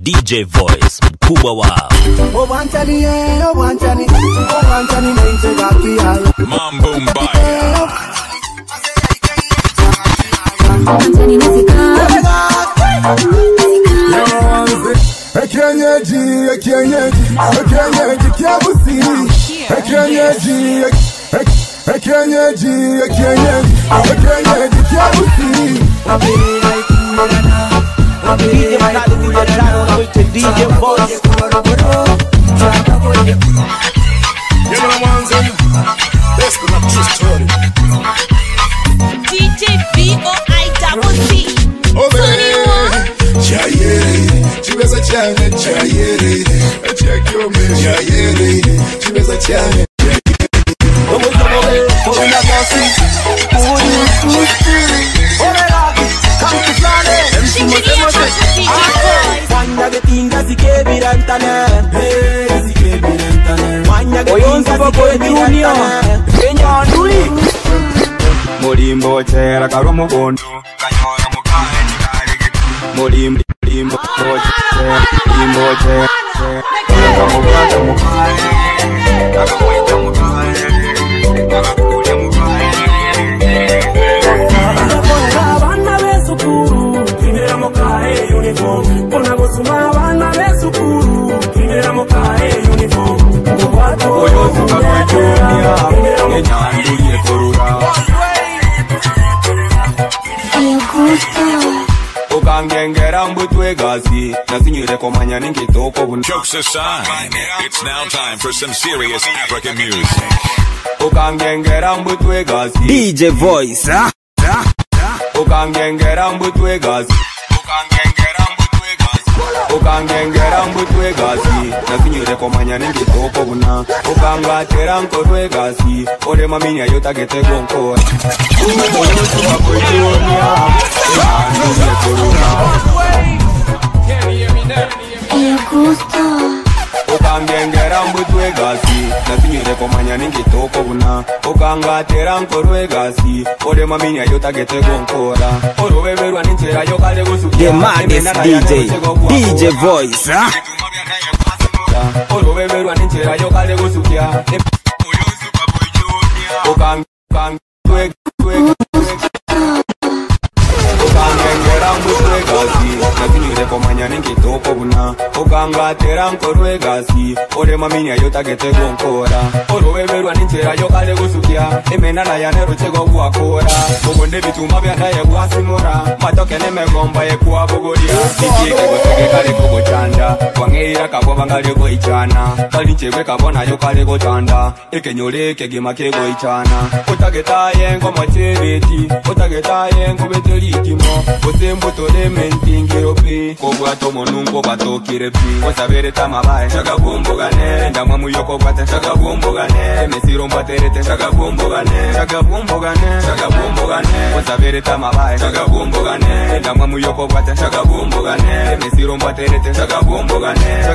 DJ Voice, mkubwa wao. Mambo mbaya. DJ Voice. You know what I'm saying? Let's go up to story. DJ VOICC. Chayere, chibeza chane, chayere, chakyo me, chayere, chibeza chane. Molimbo chera karo mugondo kanyora mukae nikare molimbo chera karo mukae kakamwita mukae kakakuja mukae abana besukuru kinera mukae uniform kona gusuma abana besukuru kinera mukae uniform oyo suka kwejonia enyandulie korura Ukangengera mbutwe gazi nasinyire komanya ningitoko bun. Jokes aside, it's now time for some serious African music. Ukangengera mbutwe gazi DJ Voice. Ukangengera mbutwe gazi ukangengera mbutwe gazi nasinyire komanya ningitoko buna ukangatera nkorwe gazi ore maminya yotagete gonkora ukangengera mbutwe gazi nasinyire komanya ningitoko buna ukangatera nkorwe gazi ore maminya yotagete gonkora orobeberwa ninjera yokale gusukia The maddest DJ Voice. orobeberwa ninjera yokale gusukia ukangengera mbutwe gazi nasinyire komanya ningitoko buna ukangatera nkorwe gazi ore maminya yotagete gonkora orobeberwa ninjera yokale gusukia emenana yanero chego gwakora ubonde bituma byanaye gwasimura matoke nemegomba yekuabogoria nikieke gotege kale kugochanda wangeira kaboba ngale go ichana kali chegwe kabona yokale gotanda ekenyole kegima kego ichana utageta yengo machebeti utageta yengo betelitimo otembo tole mentingiro pi kobwa tomo nungo batokire pi osabere tamabaye chaka bombogane ndamwa muyoko kwata chaka bombogane mesiro mbaterete chaka bombogane osabere tamabaye chaka bombogane ndamwa muyoko kwata chaka bombogane mesiro mbaterete chaka bombogane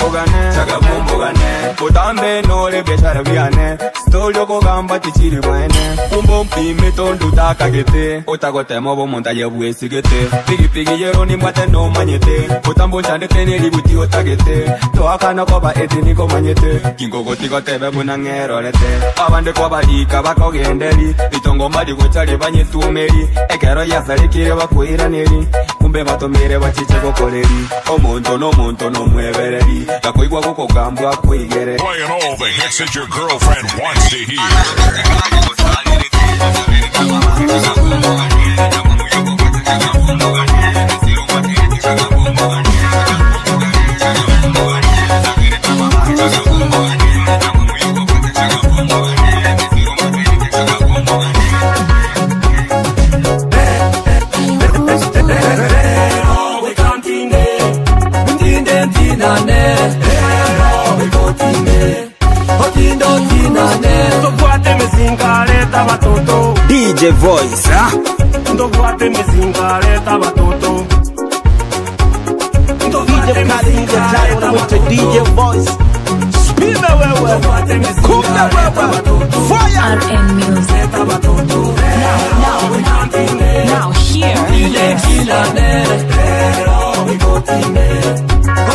utambe nole beshara biane stolyo kogamba tichiri bwene umbo mpime tondu takagete utagotemo bo montaye bwesigete pigi yero ni mwate no manyete utambo chandete ni libuti otagete to akana koba etini ko manyete kingogo tigotebe bunangero lete abande kwa balika bakogendeli itongo mali gochali banyetumeli ekero yasalikire bakuiraneli kumbe batomere bachiche gokoleri omonto no mwebereri yakoigwa gukogambwa kuigere Playing all the hits that your girlfriend wants to hear. DJ Voice. Ndoguate mizingareta batoto. DJ DJ Voice. Spin wewe. Kumbe wewe. Fire. RM Music. Now here.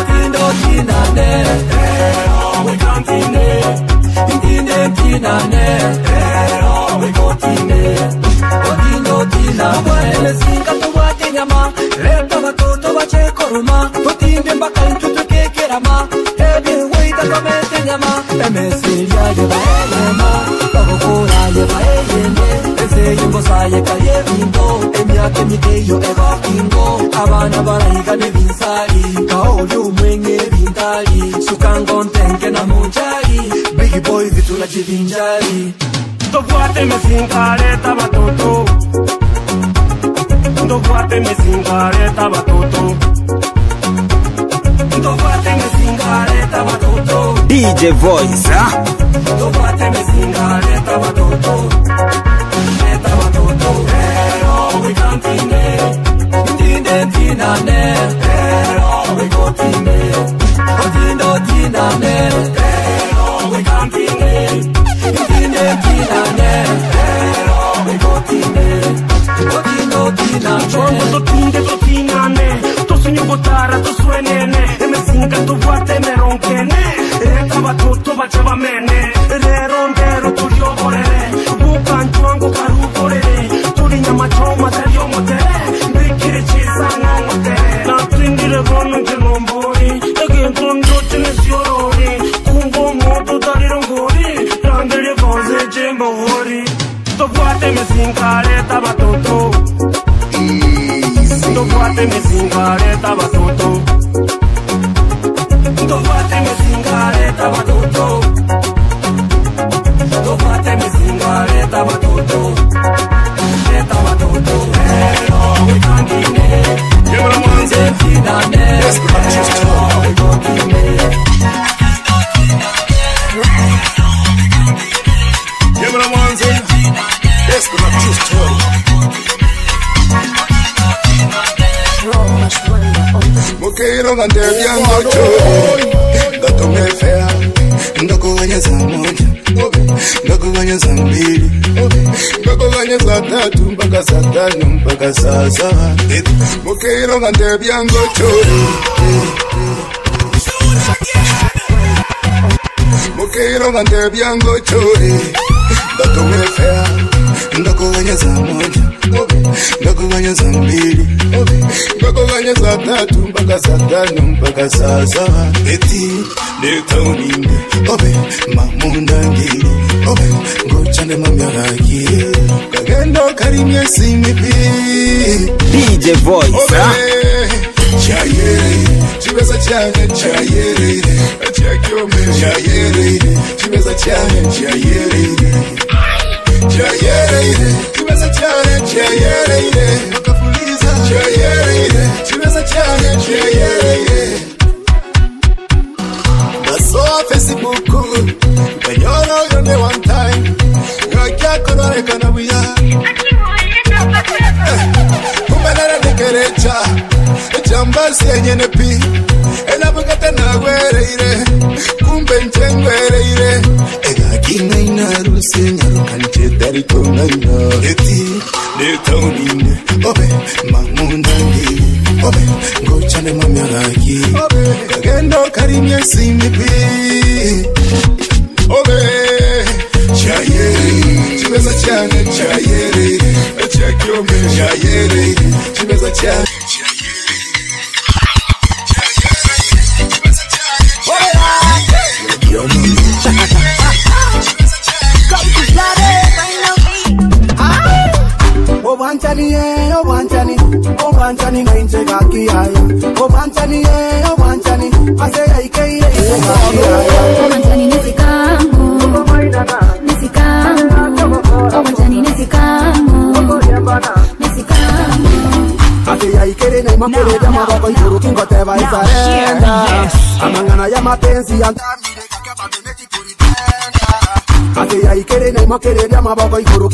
Uma, potinde mbaka ntutu kekerama. Ebi wita komete nyama. Emesilia yeba eyema. Bagokora yeba eyende. Eze yungo saye kaye bingo. Emiake mikeyo eba kingo. Abana barahiga nebinsari. Kaolu mwenge bintari. Sukangontenke na munjari. Biggie boys vitula chivinjari. Tofuate me sin careta batoto. Tofuate me sin careta batoto. Tofuate me sin careta batoto. DJ Voice, Tofuate me sin careta batoto. Careta batoto. Pero we can't tine. Tinane. Pero we go tine. Otino tinane. Pero we can't tine. To tinane, to sinyo botara, to suenene. Me singa to vuate me ronkene. Retaba tutto bachaba mene. Re rondero tu yo corere. Bukan chuango karu corere. Tu rinya machoma te yo motere. Bekire chisa no motere. Na tindire rono che non bori. Again tondo ce ne siorori. Kungo moto dari rongori. Rande le cose gembori. To vuate me sin careta batoto. Tofuate me sin careta batoto. Tofuate me sin careta batoto. Tofuate me sin careta batoto. Careta batoto. Pero we can't give it. Give me the ones in. Yes, but I'm just we go give it. Give me the ones in. Yes, but I'm just Mukero ngande byango chori Gato mefea Ndoko ganya za moja Ndoko ganya za mbili Ndoko ganya za tatu mpaka saa tano mpaka saa saba Mukero ngande byango chori Mukero ngande byango chori Gato mefea Ndoko ganya za moja Ndoko ganya za mbili Ndoko ganya za tatu mpaka saa tano mpaka saa saba Eti neta uninde Obe mamunda ngiri Obe ngochande mamyaraki Kagendo karimye simipi DJ Voice, Chayere Chibeza chane chayere Chakyome chayere Chibeza chane chayere Chayere Chibeza chane chayere Makafuliza chayere Chibeza chane chayere Baso Facebook Kanyoro yone one time Kakya konore kanabuya Kumanara nekerecha Jambasi enyene pi Elabugata na gwereire Kumbe nchengwereire Ega kina inaruse Nyarukanche dari konaina Eti neta unine Obe mamunda ngiri Obe ngochane mamyaraki Kagendo karimye simipi Obe Chayere Chibeza chane chayere Chakyome chayere Chibeza chane Obanchani na inchega kiaya. Obanchani ase ikeire Obanchani nisikamu. Obanchani nisikamu. Ase ikere na makere jama bako yuru kingo teba isarenda. Amangana ya mapenzi andamire kakaba meneji kuritenda. Ase ikere na makere jama bako yuru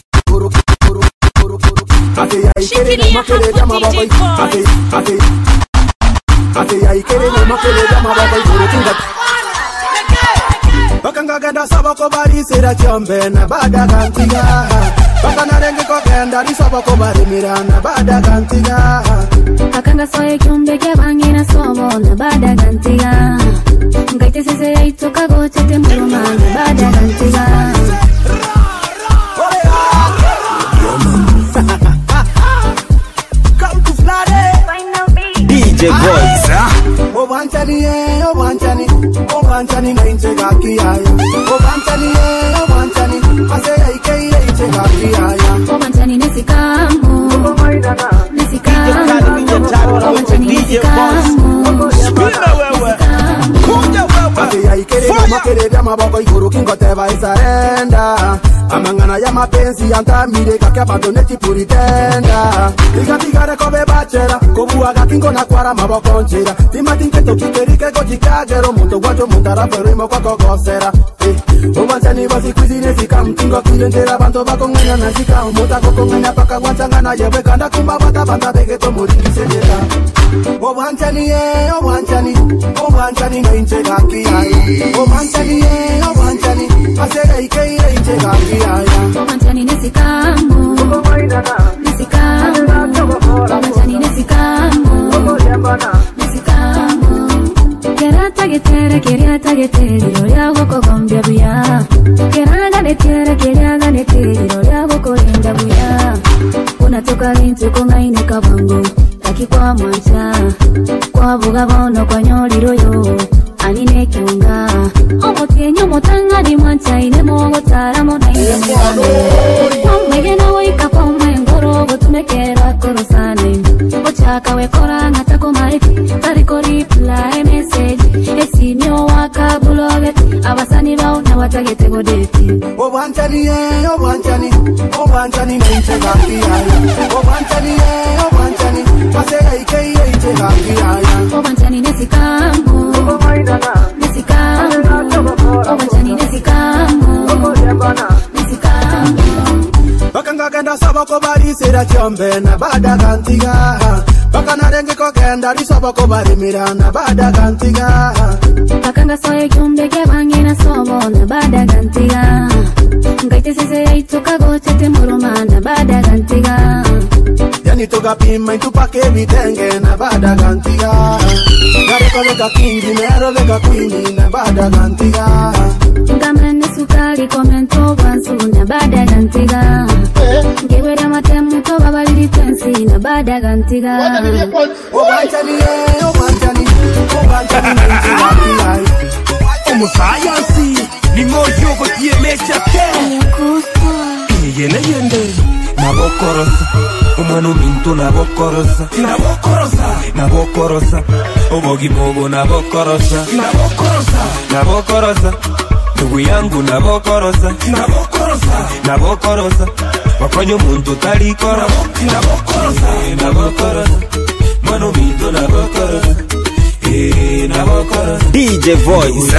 Ate ya ikere na makere jama baba Ate ya ikere na makere jama baba Kinga Bakanga ganda sabako bari sera chombe na bada kantiga Bakana renge ko ganda di sabako bari mirana bada kantiga Akanga soye chombe ke bangi na sobo na bada kantiga Ngaite sese ya itoka goche te muruma na bada kantiga DJ Voice, Obanchani na inchega kiyaya. Obanchani asaya ikeire inchega kiyaya. Obanchani nesikamu. Obanchani nesikamu. Asaya ikeire makerere maboko iguru kingo teva isarenda. Amangana ya mapenzi yantamire kakia bandoneti puritenda. Tiga kobe bachera kobuaga kingo na kwara maboko nchira. Timatinketo kikerike gochikagero mundo guacho mundara ferimo kwa kogosera. Obanchani basi kwizine zika mtingo kuyendera banto bakonganya na zika umuta kokonganya paka wachangana yewe kanda kumba bata begeto muringi senjera. Obanchani na inchega kiyaya. Obanchani asera ikeire inchega kiyaya. Obanchani nesikamu. Obanchani nesikamu. Keriata getere Loya wako gombia buya. Keraga netere Loya wako linda buya. Unatoka rintu kongaine kabango Taki kwa mwancha Kwa buga bono kwa nyori royo Anine kiunga Omo kenyo motanga di mwancha Ine mongo tara mona ine mwame Omege na wika pome ngoro Gotumekera korosane Ochaka wekora ngatako maipi Tariko reply message Esimyo waka buloget Abasani bao na watagete godeti. Obanchani na inchega kiyaya. Obanchani asera ikeire inchega kiyaya. Obanchani nesikamu. Obanchani nesikamu. Bakanga genda sabako bari sera chombe na bada gantiga. Bakana renge ko genda ri sabako bari mirana bada gantiga. Bakanga soye kyumbe ke bangina sobo na bada gantiga. Ngaite sese ya ituka gochete muruma na bada gantiga. Yani toga pima intupake vitenge na bada gantiga. Gareko leka kingi mero leka kwini na bada gantiga. Ngamene sukari komento wansu na bada gantiga. Ngewera matemu to babaliri tensi na bada gantiga. Obanchani na inchega kiyaya. Umusayansi ni moyo gotie mecha ke yene yende nabokorosa umwana mintu nabokorosa obogi mogo nabokorosa ndugu yangu nabokorosa wakonyo muntu talikora nabokorosa mwana mintu nabokorosa DJ Voice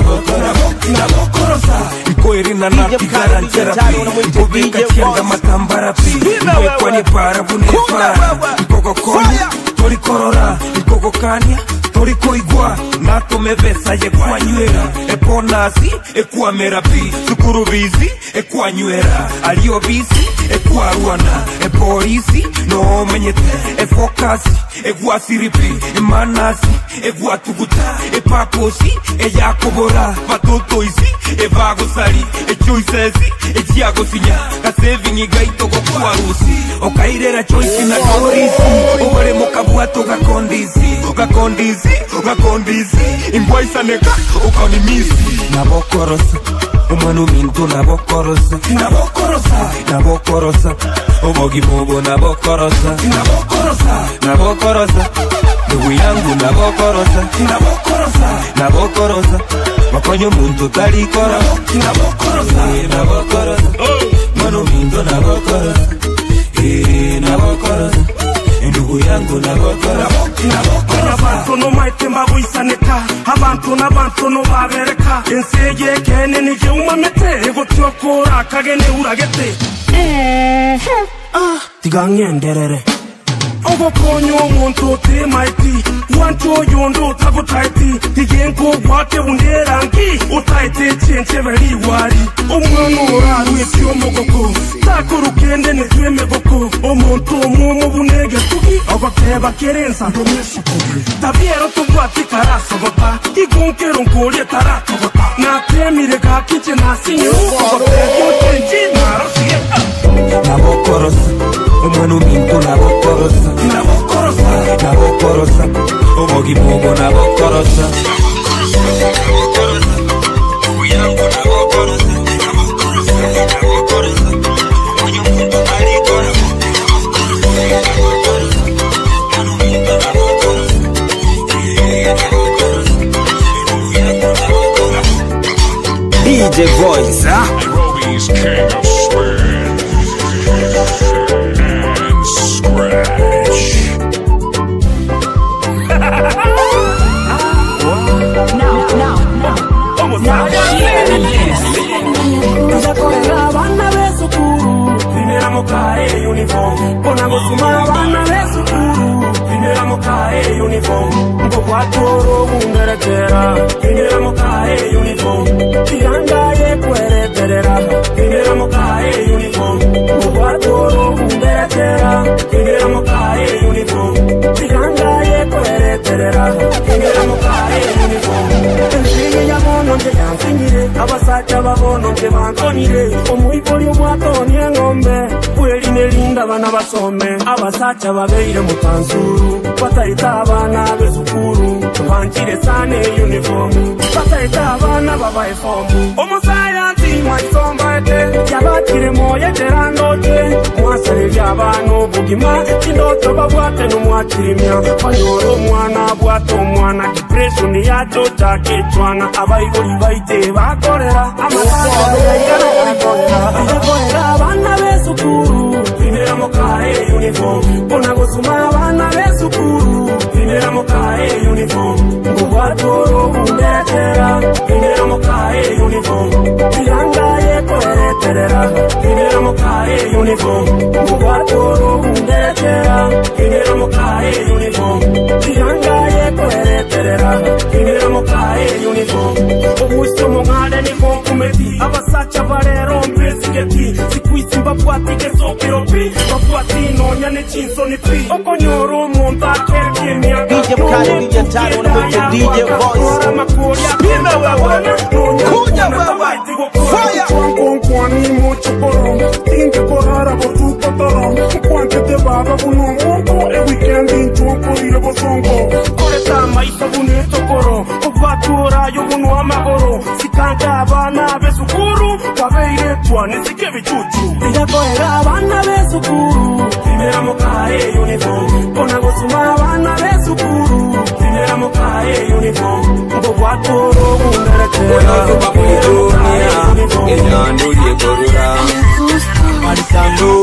Koirina na pigara therapy Mbobeka chianga matambara pi Mbekwa ni para bunefara Mpoko konya, tori korora Mpoko kanya, tori koigwa Nato mevesa ye kwa nywera Epo nasi, ekua merapi Sukuru bizi, ekua nywera Alio bisi, ekua ruana Epolisi, no menyete Efokasi, ekua siripi Emanasi, ekua tuguta Epakosi, eyakobora Matoto isi, evago sali Echoisesi, echiago sinya Kaseving igaito kwa rusi Okairera choisi na torisi Oware mokabuato Gakondisi Imboisa neka, ukaunimisi Nabokorosa Umanu mintu nabokorosa Obogi mobo nabokorosa Ndugu yangu nabokorosa Wakonyo muntu talikora nabokorosa Manu mintu nabokorosa Ndugu yangu nabokorosa Abantu no maite mbabuisaneka Abantu n'abantu no babereka Ensege kene nije umamete Ego tyokora kagene uragete Tigangenderere Ogo konyo omuntu temaiti Wancho yondo tago taiti Tigenko wate underangi Utaite chenche veri wari Omwano oraru etio mogoko Takuru kende netwe megoko Omuntu mumu bunege tuki Ogo keba kerensa Domesu kubi Tabiero tugwati karaso gota Tigonkero nkolie tarato gota Na temire kakiche nasinyo Ogo tegyo tenji narosie Nabokorosa Omwano mintu nabokorosa Nabokorosa Mogi mogo na gokorosa. DJ Voice, Nairobi's king of spin and scratch. Bana besukuru, primera mokae uniform. Kona gosuma bana besukuru, primera mokae uniform. Mko kwa toro mungerekera, primera mokae uniform. Tiranga ye kwere terera, primera mokae uniform. Mko kwa toro mungerekera, primera mokae uniform. Tiranga ye kwere terera, primera mokae uniform. Ensiye ya mono nje yansinyire, abasacha babono nje bankonire. Omuipoli omwatonye ngombe, kweli nelinda bana basome. Abasacha babeire mutanzuru, bataita abana bezukuru. Banchire sane uniform, bataita abana babaye fomu. Omusayansi mwaisomba ete, yabakire moye terandote. Mwasare by'abana obugima, kindoto babwate n'umwakirimya. Banyoro mwana bwato mwana, depression yacho chakechwana. Abayiboli baite bakorera, amasaka beyayana bakorera. Bana besukuru, primera mokae uniform. Kona gosuma bana besukuru, primera mokae uniform. Ngwatoro underetera, primera mokae uniform. Tiranga ye koereterera, primera mokae uniform. Ngwatoro underetera, primera mokae uniform. Tiranga ye koereterera, primera mokae uniform. Omuiso mongade ni konkumeti, abasacha barero mbesigeti. Sikuisi mbapwati kesokiropi, mbapwati nonya ne chinso ni pi. Okonyoro monta kerkemia. DJ Mkali, DJ Tani, wanamwita DJ Voice. Spina wewe, kuja wewe, fire. Kwani mochoporo, tinge korara botupotoro. Kwante te baba bunomongo, e weekend in choko ile bosongo. Koreta maisa bunetokoro, ovatura yo bunu amagoro. Sikanga abana besukuru, wabeire twane sike bichuchu. Ndakoera abana besukuru, primera mokae uniform. Kona gosuma abana besukuru, primera mokae uniform. Ngwatoro bunderekera, Onazuba kulidunia, enyandulie korura Marisando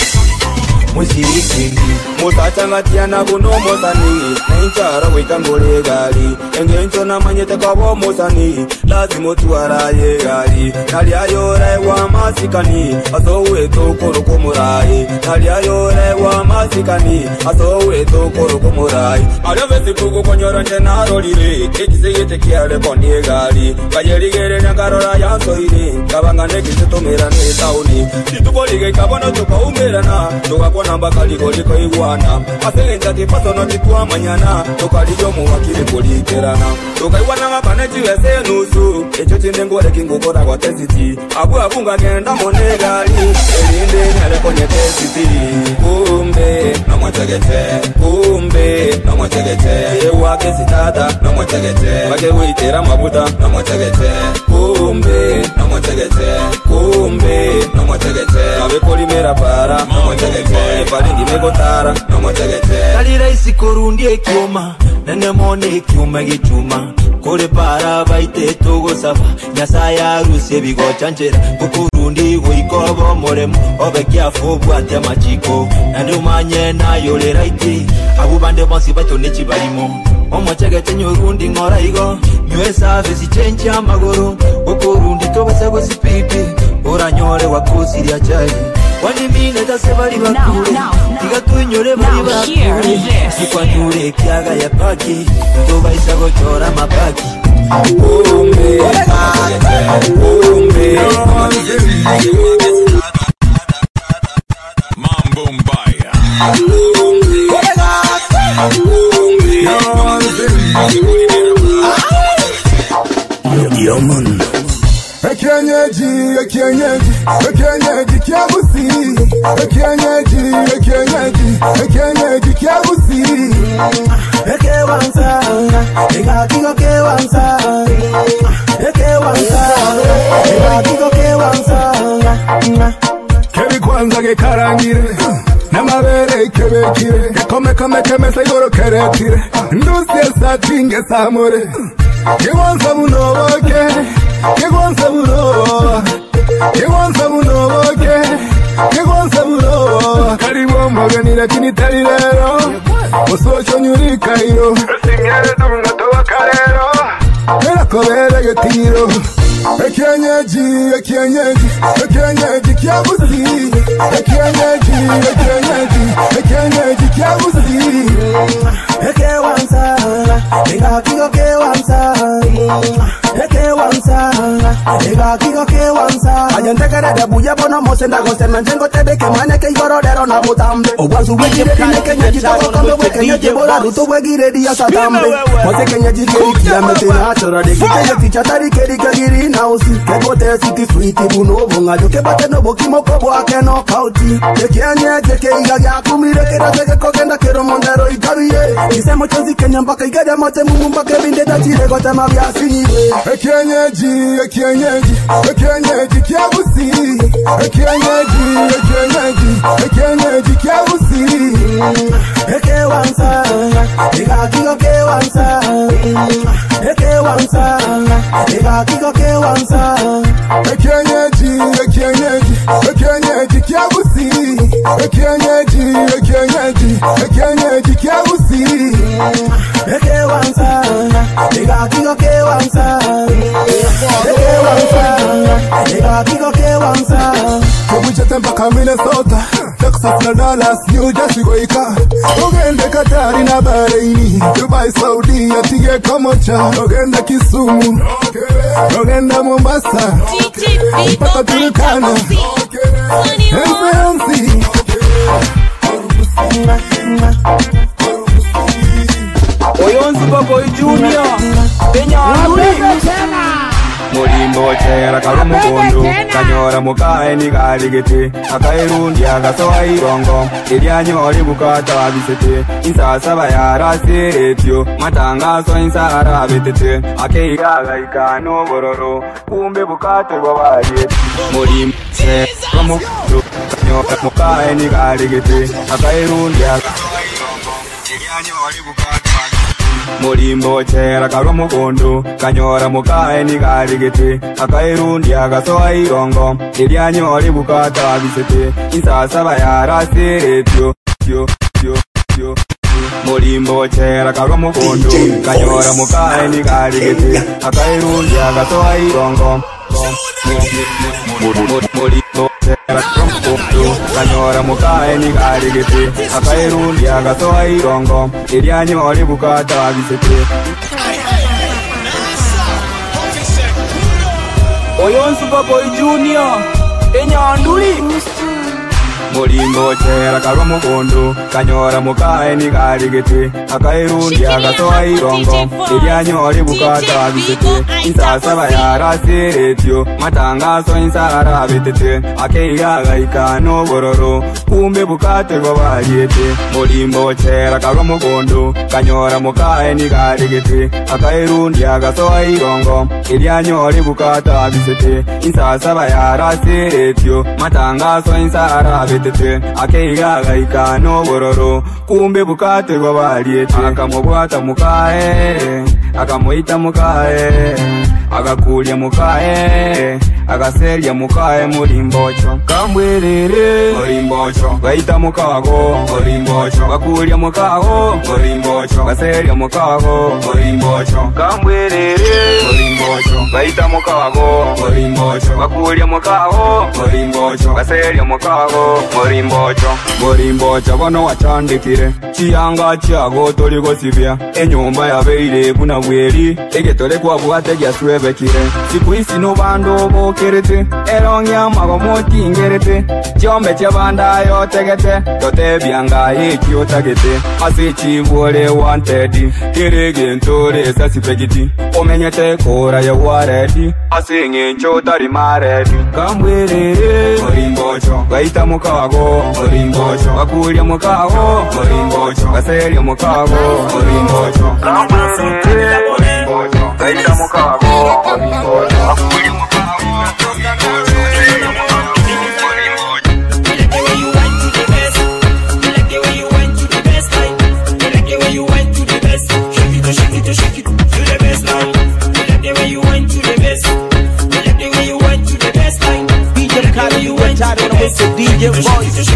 Musirikindi Musachangatiana kuno mosani Nenchara witangole gali Engencho na manyete kabo mosani Lazimo tuwaraye gali Nali ayore wa masikani Asowe tokoro komurai Nali ayore wa masikani Asowe tokoro komurai Aliyovesi kuku konyoro nje narolire Ekise yete kiale konie gali Kajerigere nyangarora yansoini Kabanga nekise tomera netauni Situkolige kabono tuka umerana Tuka kona mbakali koliko iguana Asenja kipaso tikuwa manyana Tuka lijo muwakili kulikerana Tuka iwana mabaneji wese nusu Echo chinengore kingukora kwa tesiti Abu abunga genda monegali Elinde nyale konye tesiti Kumbe na mwachagete Kumbe na mwachagete Ewa kesi tata na mwachagete Wake uitera mabuta na mwachagete Kumbe na mwachagete Kumbe na mwachagete Abe polimera para na mwachagete Epalingi megotara na mwachagete Kalira isi korundi ekioma Nene mone ekioma gichuma Kore para baite togo safa Nyasaya ruse bigo chanchera Kukurundi uikobo moremu Obe kiafo buate machiko Nande umanye na yole raiti Abubande bonsi baito nechi barimo Omwachagete nyorundi ngora igo Nywe safi si chenchi amagoro Kukurundi togo sago sipiti Ora nyore wakusiri achari Wani mine dase bari bakure Tiga tuinyore bari bakure Sikwa nyure kiaga ya paki Toba isago chora mapaki Kumbe Kumbe Mambo Mbaya. Yo man, Ekienyeji kiabusi. Ekienyeji kiabusi. Ekewansa, ekakiko kewansa. Ekewansa, ekakiko kewansa. Kebi kwanza gekarangire. Namabere kebekire. Kemesa igoro keretire. Ndusi esatinge samore. Kiwansa munoboke. Kiwansa munoboke. Karibu mbogani lakini tali lero. Osocho nyuri kairo. Singere dunga towa kalero. Mera kobere getiro. Ekienyeji kiabusi. Ekienyeji kiabusi. Ekewansa, ekakiko kewansa. Ekewansa, ekakiko kewansa. Ajentekere debuye bono mosenda gosena njengo tebeke maneke igorodero na butambe. Obwanzu wegire dine kenyeji togo kambe wekenyeji bora ruto wegire diya satambe. Mose kenyeji keri kiamete na chora de kike tichatari keri kagiri na usi. Kegote siti sweeti buno bonga joke bate no boki moko boake no kauti. Ekienyeji ke igagi akumire kera zege kogenda kero mondero ikabiye. Kisemo chozi kenya mpaka igade mote mumu mpake binde dachire gote mabiasi niwe. Ekienyeji kiabusi. Ekienyeji kiabusi. Ekewansa, ekakiko kewansa. Ekewansa, ekakiko kewansa. Ekienyeji kiabusi. Ekienyeji kiabusi. Ekewansa, ekakiko kewansa. Ekewansa, ekakiko kewansa. Kubuchete mpaka Minnesota, Texas na Dallas, New Jersey goika. Ogende Katari na Bahrain, Dubai, Saudi, atige Kamocha. Ogende Kisumu, ogende Mombasa, mpaka Turkana, MC. Oyonzi Boy Junior Mulimbo chera kalumukundu kanyora mukae nigaligete akairundi agasoa irongo iryanyori bukata wabisete insasa bayaraseretyo matangazo insara betete akeigaga ikano bororo kumbe bukate bwabaye mulimbo chera kalumukundu kanyora mukae nigaligete akairundi agasoa irongo iryanyori bukata Mulimbo chera kalumukundu kanyora mukae nigaligete akairundi agasoa irongo iryanyori bukata wabisete insasa bayaraseretyo Mulimbo chera kalumukundu kanyora mukae nigaligete akairundi agasoa irongo Mulimbo chera kalumukundu kanyora mukae nigaligete akairundi agasoa irongo iryanyori bukata wabisete Oyonzi Boy Junior Enyanduli Mulimbo chera kalumukundu kanyora mukae nigaligete akairundi agasoa irongo iryanyori bukata wabisete insasa bayaraseretyo matangazo insara betete akeigaga ikano bororo kumbe bukate bwabayete Mulimbo chera kalumukundu kanyora mukae nigaligete akairundi agasoa irongo iryanyori bukata wabisete insasa bayaraseretyo matangazo insara betete akeigaga ikano bororo kumbe bukate bwabaliete akamubwata mukae akamuita mukae agakulya mukae agaselya mukae mulimbocho kambwerere mulimbocho gaita mukago mulimbocho gakulya mukago mulimbocho gaselya mukago mulimbocho kambwerere mulimbocho gaita mukago mulimbocho gakulya mukago mulimbocho gaselya mukago mulimbocho bono wachandikire chiyanga chago toli gosibya enyumba yabeire kuna bweri egetole kwa bwate gyaswebekire siku isi no bando kiriti erongya mago motingiriti chombe chabanda yo tegete tote bianga hiki tagete asichi bole wanted kirege ntore sasipegiti omenyete kora ya waredi asinge chotari maredi kambwere morimbocho gaita mukago morimbocho bakulya mukago morimbocho gaselya mukago morimbocho kambwere morimbocho gaita mukago morimbocho bakulya mukago It's a DJ voice.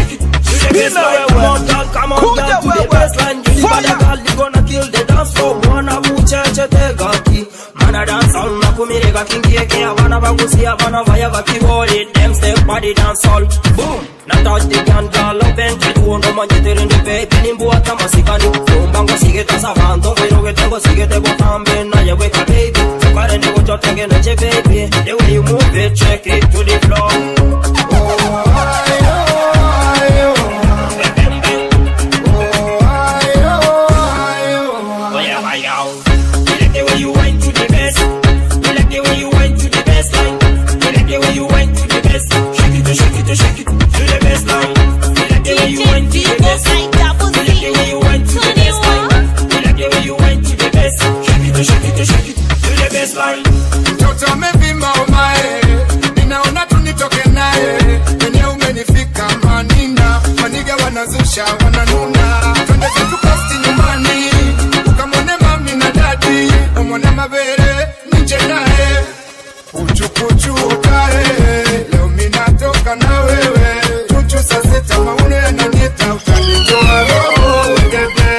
Come on, down to the baseline. You the girl, you gonna kill the dance floor. Wanna buchache tegaki. Mana dance all na kumirega kingi eke. Avana bagusia, avana vaya vakivoli. Them step body dance all. Boom. Na touch the ganja, love and treat. Uno manjete in the baby. Nimbu ata masikani. Umbango sigeta savando. Vero tengo sigete botambe. Na ya weka baby. Sukare nego chotenge neche baby. The way you move it, check it to the floor. Mtoto amevimba umae, ninaona tunitoke naye. Wenye umenifika manina, maniga wanazusha wananuna. Twende zetu posti nyumbani, ukamwone mami na dadi. Umwone mabere, nije naye. Uchukuchu ukae, leo minatoka na wewe. Chuchu saa sita maune yananieta, utanitoa roho ngebe.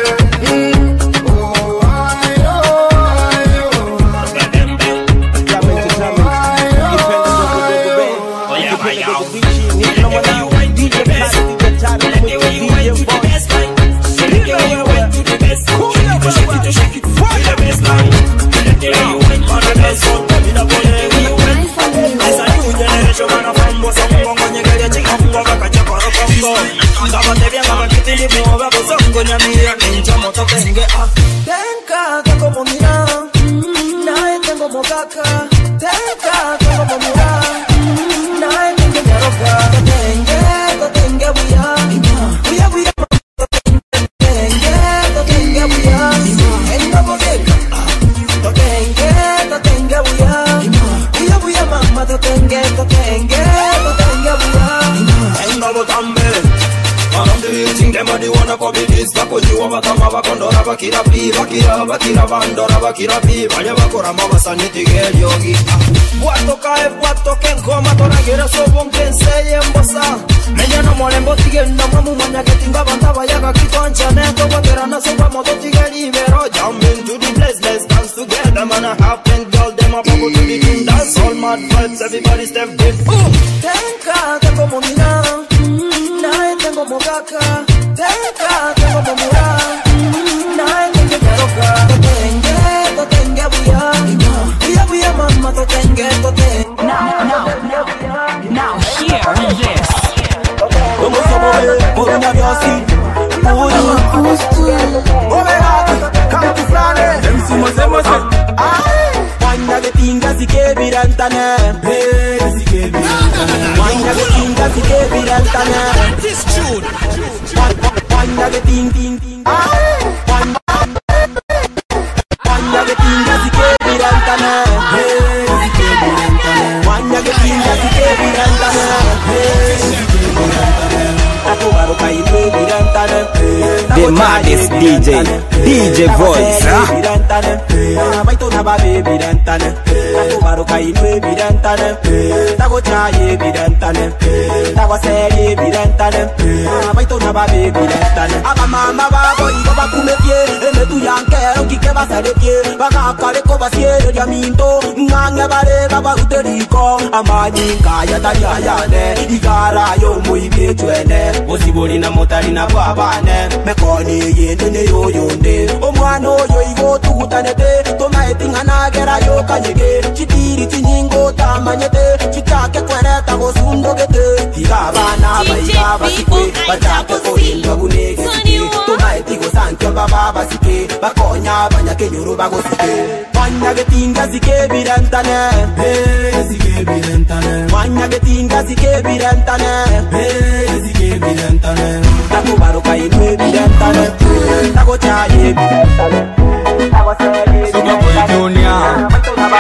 Tenka como mira, nae tengo mokaka. Tenka como mira, nae tengo roka. Tenge buya, buya buya. Tenge buya, enga bodega. Tenge buya, buya buya mama. Tenge buya, enga botambe. Think them the wanna copy this. Bako jiwa batama bakondora bakira pi, bakira bandora bakira pi. Vaya bakora mama saniti gel yogi. Buato kae buato ken koma tora gira so bon ken say embosa. Menya no mole mbotige no mamu manya que tinga banda vaya ka kitoncha ne to batera na so vamos to tige libero. Jump into the place, let's dance together. Man a happen girl them up go to the tune dance. All mad vibes, everybody step in. Tenka te como mina. Nae tengo mokaka, tenga tengo momura. Nae tengo roka, tenge buya, buya mama tenge. Now hear this. Como somos por una diosi, come to Flane. Wanya the tinga si ke birantane, si ke birantane. Wanya the tinga si ke birantane. This tune. Wanya the ting. Wanya the tinga si ke birantane, si ke birantane. Wanya the tinga si ke birantane, si ke birantane. Aku baru kain birantane. The maddest DJ voice. Baito na babe birantane. Aku baru kain birantane. Tago chaye birantane. Tago seri birantane. Baito na babe birantane. Aba mama babo ibo bakumepie. Eme tu yankero kike basare pie. Baka kare ko basiere ya minto. Ngange bare baba uteriko. Amani kaya tayaya ne. Igara yo muibie chwene. Osibori na motari na babane. Mekoni yende yoyonde. Omwana oyo igo tugutanete. Toma etinga nagera yo kanyege. Chitiri tinyingo tamanyete. Tigabana baiga basike batake korinda bunege sike tomaetigo sankyo baba basike bakonya banyake nyuru bagosike banyage tinga sike birantane sike birantane banyage tinga sike birantane sike birantane taku baruka inwe birantane tago chaye birantane tago sele suga junior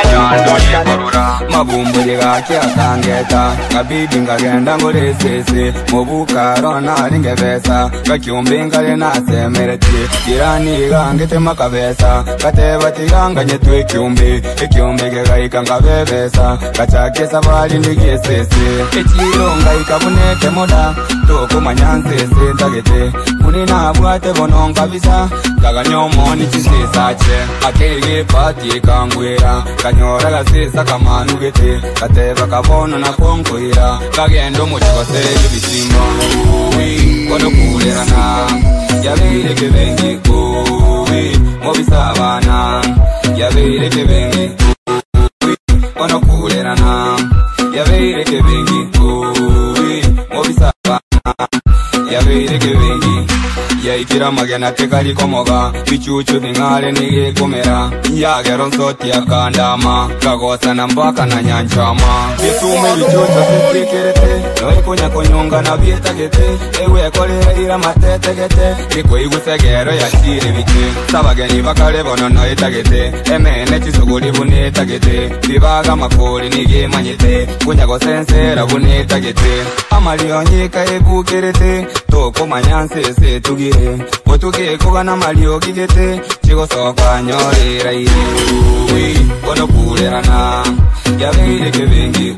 mabumbu jigake akangeta kabibi ngagenda ngoresese mubukaro naringevesa kakyumbi ngale nasemereti kirani gangete makavesa kateba tiganganye twekyumbi ekyumbi gegaika ngabebesa kachake sabali ndigesese ekiro ngaika buneke moda tokumanyansese ntagete kunina bwate bono nkabisa kaganyomoni kisesache akege pati kangwera kanyora gasesa kamanugete kateba kabono na konkoira kagendo muchikose bisimba kono kulerana yabere kebengi mobisabana yabere kebengi kono kulerana yabere kebengi mobisabana yabere kebengi yaikira magena tekali komoga bichuchu bingale nige komera yagero nsoti akandama kagosa na mbaka na nyanchama bisume bichuchu sekerete noikonya konyonga na bietagete ewe kolera ira matetegete biko igusegero yashire bike sabageni bakale bono no etagete emene chisuguri bunetagete bibaga makoli nige manyete kunya gosensera bunetagete amaliyonyika ebukerete toko manyanse se tugi otuke kogana malio kigete chigo soka nyorera iri kono kulerana yabere kebengi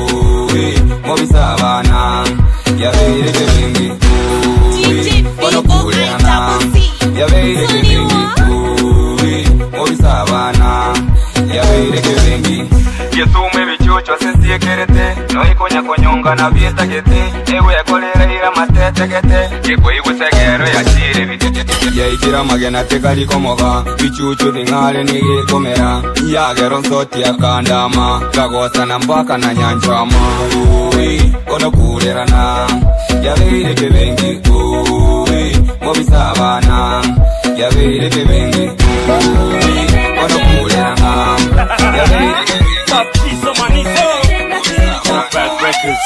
mobisabana yabere kebengi kono kulerana yabere kebengi mobisabana yabere kebengi yesume bichucho sesiekerete noikonya konyonga na bietagete ewe kolera ira matetegete kiko igusegero yashire bitete yaikira magena tekali komoga bichucho bingale nige komera yagero nsoti akandama kagosa na mbaka na nyanchama kono kulerana yabere kebengi mobisabana yabere kebengi kono kulerana yabere kebengi piece of money, Bad Records.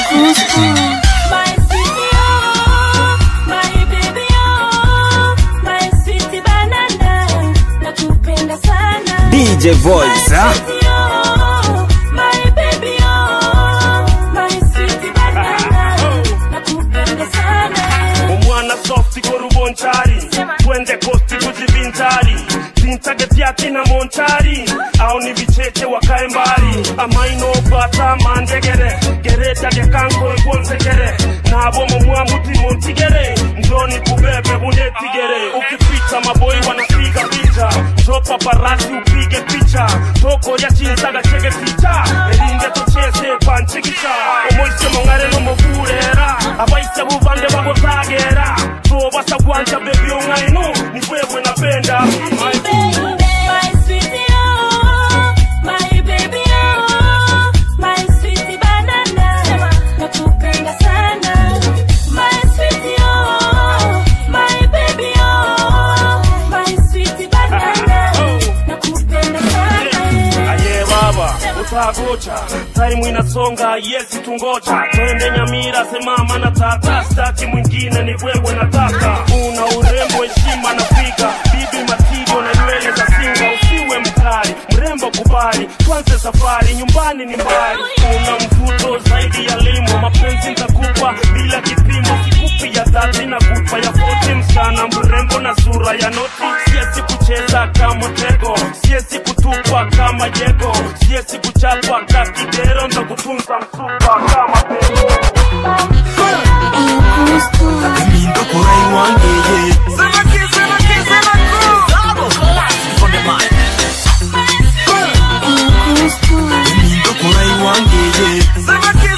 My city, oh, my baby, oh, my sweetie banana, nakupenda sana. DJ Voice, my city, oh, my baby, oh, my sweetie banana, nakupenda sana. Umwana softi gorubonchari, twende kosti kujibinjari. Target yake na montari au ni vicheche wakae mbali amaino bata mandegere gereta de kanko gonzegere na bomo mwamuti montigere ndoni kubebe unetigere ukipita maboy wanapiga picha jopa parasi upige picha toko ya chinsaga chege picha elinde tocheze panchikicha omoise mongare no movurera abaise buvande bagotagera to basa kwanja baby ongaino ni wewe napenda Gocha, time inasonga, yes tungoja. Twende Nyamira, sema na tata. Staki mwingine ni wewe nataka. Una urembo, heshima na figa. Bibi matirio na nywele za singa. Usiwe mkali, mrembo kubali. Tuanze safari, nyumbani ni mbali. Una mvuto zaidi ya limo. Mapenzi nitakupa bila kipimo. Sikupi ya 30 na kupa ya 40. Msichana mrembo na sura ya noti. Siesi kucheza kama tego, siesi kutupa kama jego, siesi kuchapa kakidero, ndo kutunza msupa kama pego. Mindo kurai wangeye Sema ki on the mic. Mindo kurai wangeye Sema ki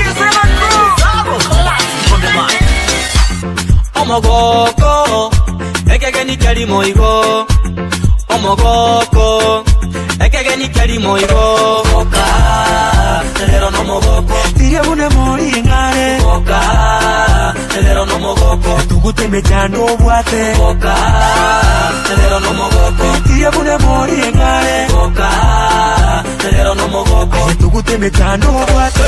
on the mic. Omogoko ekege ni kali moigo Omogoko ekege ni kali moigo Oka lero no mogoko Tiria bune mori ngare Boka lero no mogoko Tugute mechano buate Boka lero no mogoko Tiria bune mori ngare Boka lero no mogoko Tugute mechano buate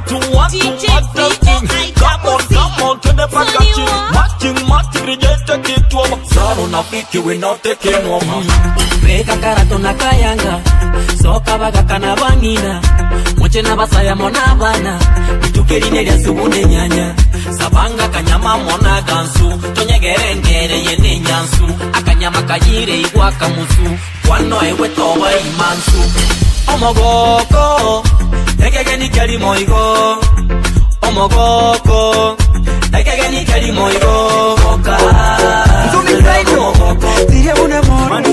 Come on to the packaging Matching reject it to a Saro na fiki we not taking no more Beka karato na kayanga Soka baga kana banina Mweche na basaya mona bana Itukeri nelia subune nyanya Sabanga kanyama mona gansu Tonye gerengere yene nyansu Akanyama kajire igwaka musu Kwano ewe toba imansu Omogoko Ekege ni keri moigo Omogoko Ekege ni keri moigo Moka Zumi kaino Tire une mori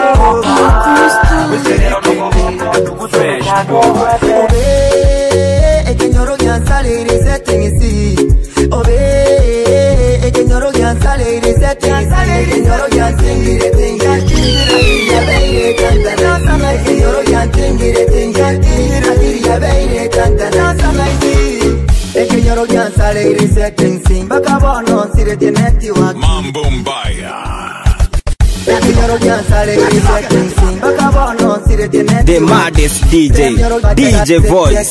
Obe, eke nyoro gyansale resetting isi. Obe, eke nyoro gyansale resetting isi. Eke nyoro gyansingire tinga tira beire tantana sama eke nyoro gyansingire tinga tira beire tantana sama isi. Eke nyoro gyansale resetting isi. Baka bono sire teneti wa Mambo Mbaya. The maddest DJ Voice.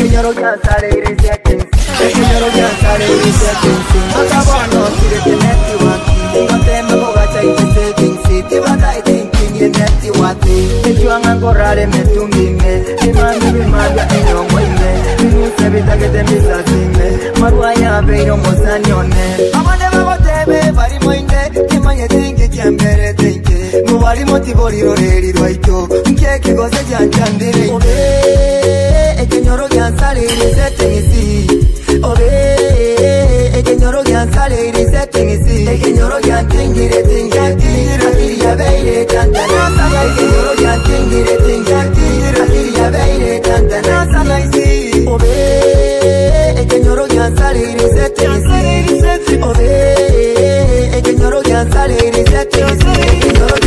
Muwali motivoliro leli lwaito Nkeke goze janchandire Obe, eke nyoro gyansale resetting isi Obe, eke nyoro gyansale resetting isi Eke nyoro gyantingire tinga tira beire tantana sama eke nyoro gyantingire tinga tira beire tantana sama isi Obe, eke nyoro gyansale resetting isi Obe, eke nyoro gyansale resetting isi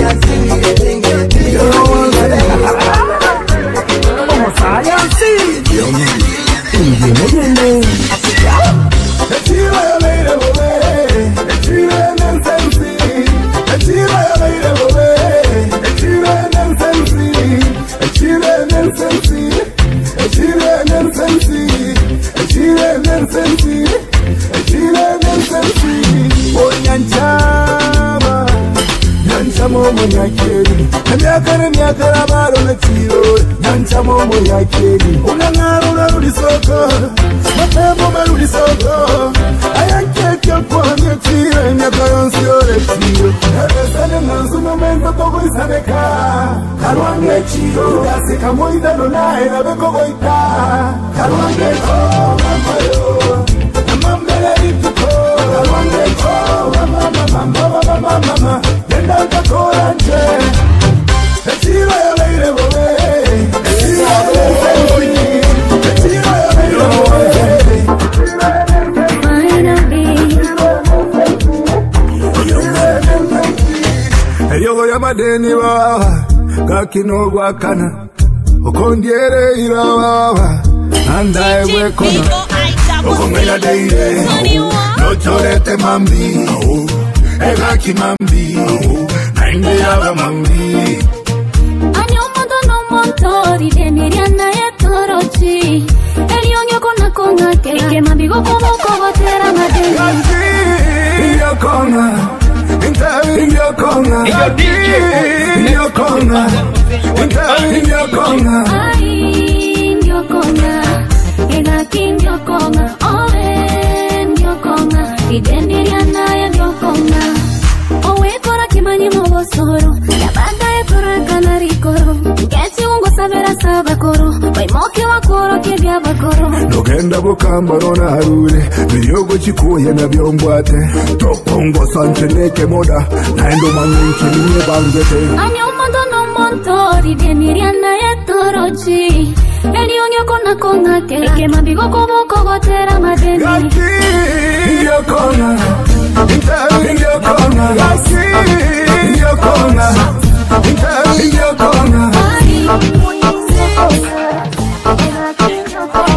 Momo nyakeri Nyakara baro na chiro Nyancha momo nyakeri Unangaro narudi soko Mapemo marudi soko Ayanke kia kwa nyakire Nyakara nsiore chiro Naresane nansu momento togo isaneka Karwange chiro Yasika moida nonae na beko goita Karwange chiro Mamayo Namambele ituko Karwange chiro Mama Yenda utakora nje Echiro ya leire bobe Echiro ya leire Echiro ya leire bobe Eyogo ya madeni wawa Kakino wakana Okondiere ira wawa Andae wekona Okomela deire Nochorete mambi Ega kimambi Nainde yaga mambi Ani omondo no montori de miriana ya torochi Elionyo kona konga ke Ike mambigo como kogotera madeni Indio konga Indio konga Indio konga Indio konga Ay, indio konga Ega kindio konga Ove, indio konga Ide miriana ya indio konga Owe kora kimanyi mogosoro Ya banda e kora kanari koro Keti ungo sabera saba koro Waimoke wa koro kibia bakoro Nogenda bukamba rona harure Miliogo chikuye na vyombwate Tokongo sanche neke moda Naendo manginche niye bangete Anyo mondo no montori de miriana ya torochi Elionyo kona konga ke Ike mabigo kobo kogotera madeni Indio konga Indio konga Indio konga Indio konga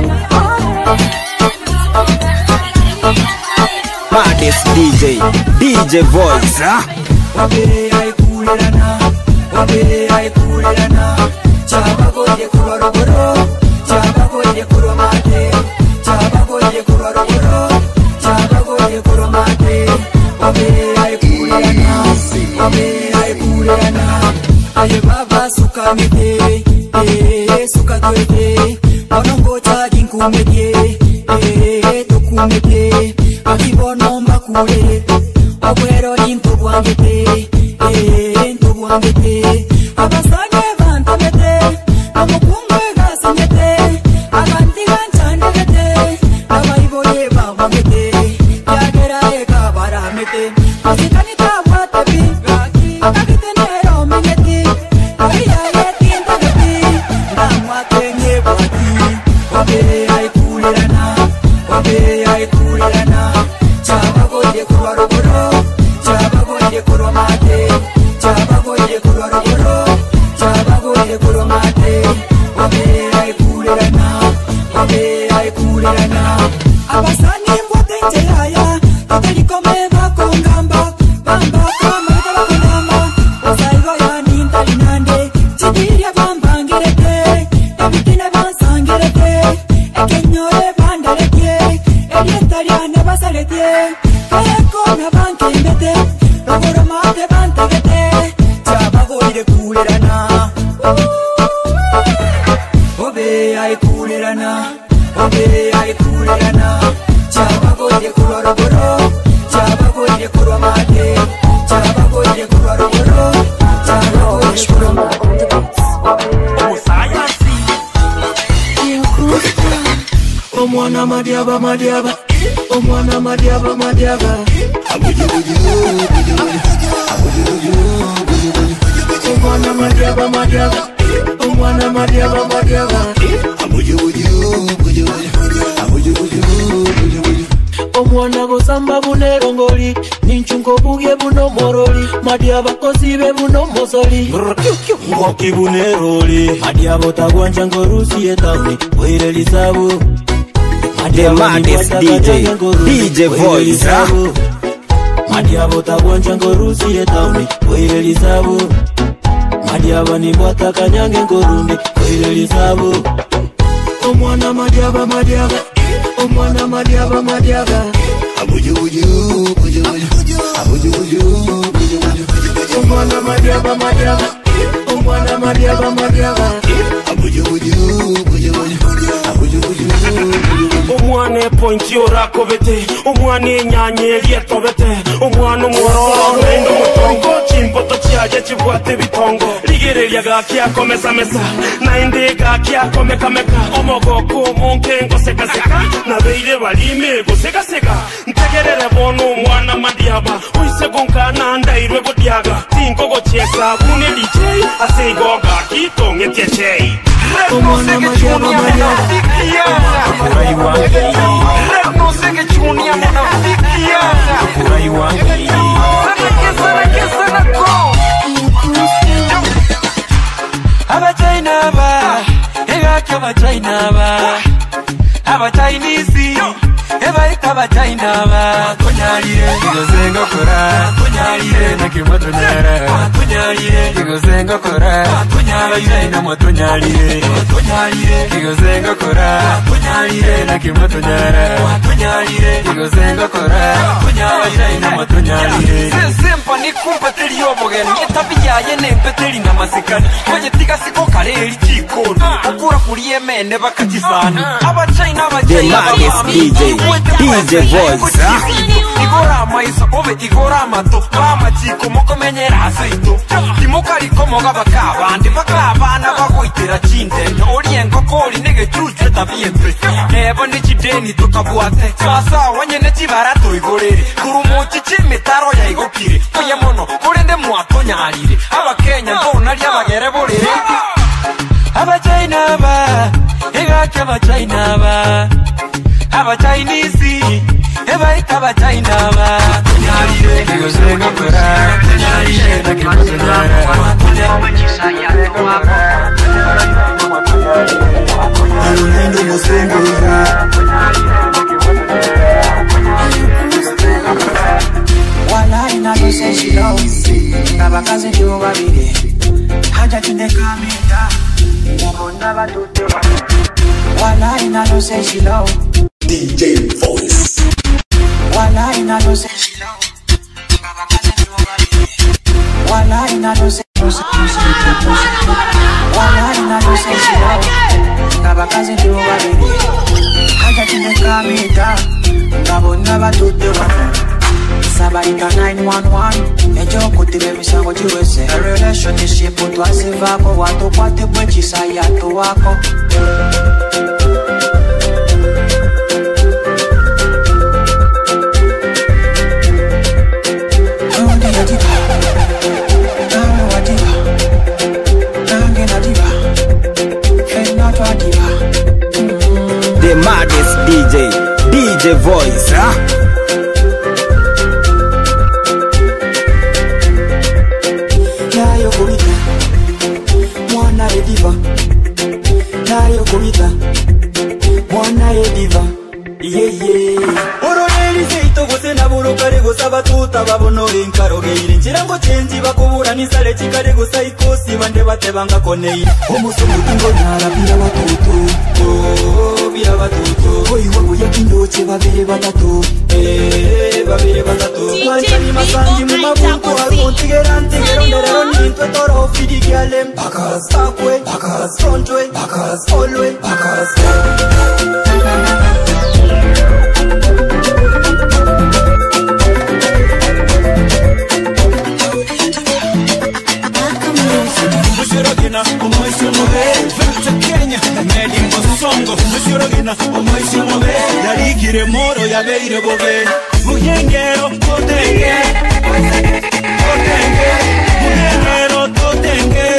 DJ Voice. Wabere ay kulelana, wabere ay kulelana. Chabago ye kurorogoro, chabago ye kuromate, chabago ye kurorogoro, chabago ye kuromate. Wabere ay kulelana, wabere ay kulelana. Aye baba suka mete, suka toete. Onongo chaji nkumete, tokumete. Akibono makule, abuero into buangete, into buangete. Abasage vantamete, amukumwe gasamete. Aganti ganchandete, abaiboye babamete. Yagera eka baramete, asikanita watabi. Akagite nero mingeti, oya yeti intagati. Namwate nye bati, wabere ay kulelana, wabere ay kulelana. Chabago ye kurorogoro, chabago ye kuromate, chabago ye kurorogoro, chabago ye kuromate. Wabere ay kulelana, wabere ay kulelana. Abasani mbote ncheyaya, tuteli kome bakongamba, bamba kama itabakonama. Osaigo ya nintalinande, chidiria bamba ngirete, ebitine bansangirete, ekenyore bandarete, elientariane basalete, ekona bankembete, rogoromate bantegete, chabago ire kulelana. Obe ay kulelana, obe ay kulelana. Chabago ire kurorogoro, chabago ire kuromate, chabago ire kurorogoro, chabago ire kuromate. Omwana madiaba madiaba, omwana madiaba madiaba. Omwana madiaba madiaba, omwana madiaba madiaba. Omwana gosamba bunerongoli, ninchungo buge buno moroli. Madiaba kosibe buno mosoli, ngoki buneroli. Madiaba tagwanja ngorusi etauni, wire lisabu. The maddest DJ Voice. Madiaba tagwanja ngorusi etauni, wire lisabu. Madiaba ni bwata kanyange ngorundi, wire lisabu. Omwana madiaba madiaba, omwana madiaba madiaba. Omwana madiaba madiaba, omwana madiaba madiaba. Omwana point yorako bete, omwana nyanye lietobete, omwana umwororo nendo mutongo, chimpoto chiaje chibwate bitongo. Ligere lyaga kia komesa mesa, nainde ga kia komeka meka. Omogoko monkengo seka seka, na beire balime go seka seka. Ntegerere bono omwana madiaba, uise gonka nanda irwe go diaga. Tinko go chesa bune DJ, asego ga kito ngetieche. Omwana madiaba madiaba. No sé qué chunia monafikia. Abachainaba, ega kabachainaba. Abachainisi, eba ikabachainaba. Konyalire, kigozengo kora. Konyalire, nakimoto nyara. Konyalire, kigozengo kora. Konyalire, namoto nyalire. Konyalire, kigozengo kora. Konyalire, nakimoto nyara. Konyalire, kigozengo kora. Konyalire, namoto nyalire. Sempa ni kumpeteri yomogeni, etabiyaye nempeteri namasikani. Kwenye tiga siko kareri chikoni. Okura kuriye mene bakachisani. Abachaina The maddest DJ Voice. Igora maiso obe igora mato Bama chiko moko menyera aseito Timoka liko moga bakabandi Bakabana bagoitera chinde Oriengo koli nege chuchu tabiempe Nebo ni chideni tukabuate Sasa wanye nechi barato igorere Kurumuchi chimitaro ya igokire Oye mono kurende muato nyarire Aba Kenya ndona lia bagere borere Aba China ba Ega kaba China ba Aba Chinese Eba ikaba China ba Kunyarire Kigozengo kora Kunyarire Nakimoto nyara Kunyarire Alunendo mosengo Walai na no say she low. DJ Voice. Walai na no say she low. Walai na no say no say. Walai na no say she low. Kabakazi ndi wabiri. Haja kineka mita. Ngabona batutte bana. Sabarika 911. Ejo kutile misango jiweze. A relationship utwasivako. Watu kwate bwechisa yatu wako. The maddest DJ Voice, huh? Nayo kubita, mwana ye diva. Nayo kubita, mwana ye diva. Ororeli seito gose na burukare gosa batuta babonore inkaroge iri nchirango chenji bakubura nisale chikare gosa ikosi bande batebanga konei omusungu tingo nyara bira batutu bira batutu oiwa kuya kindoche babire batatu babire batatu wanchani masangi mu mabuntu arontigera nderero nintwe toro fidigiale bakas akwe bakas frontway bakas always bakas Rogina, omoisi move, Venture Kenya, Made in Bosongo. Monsieur Rogina, omoisi move, Yarigire moro ya beire bobe. Muyengero totenge, totenge, muyengero totenge,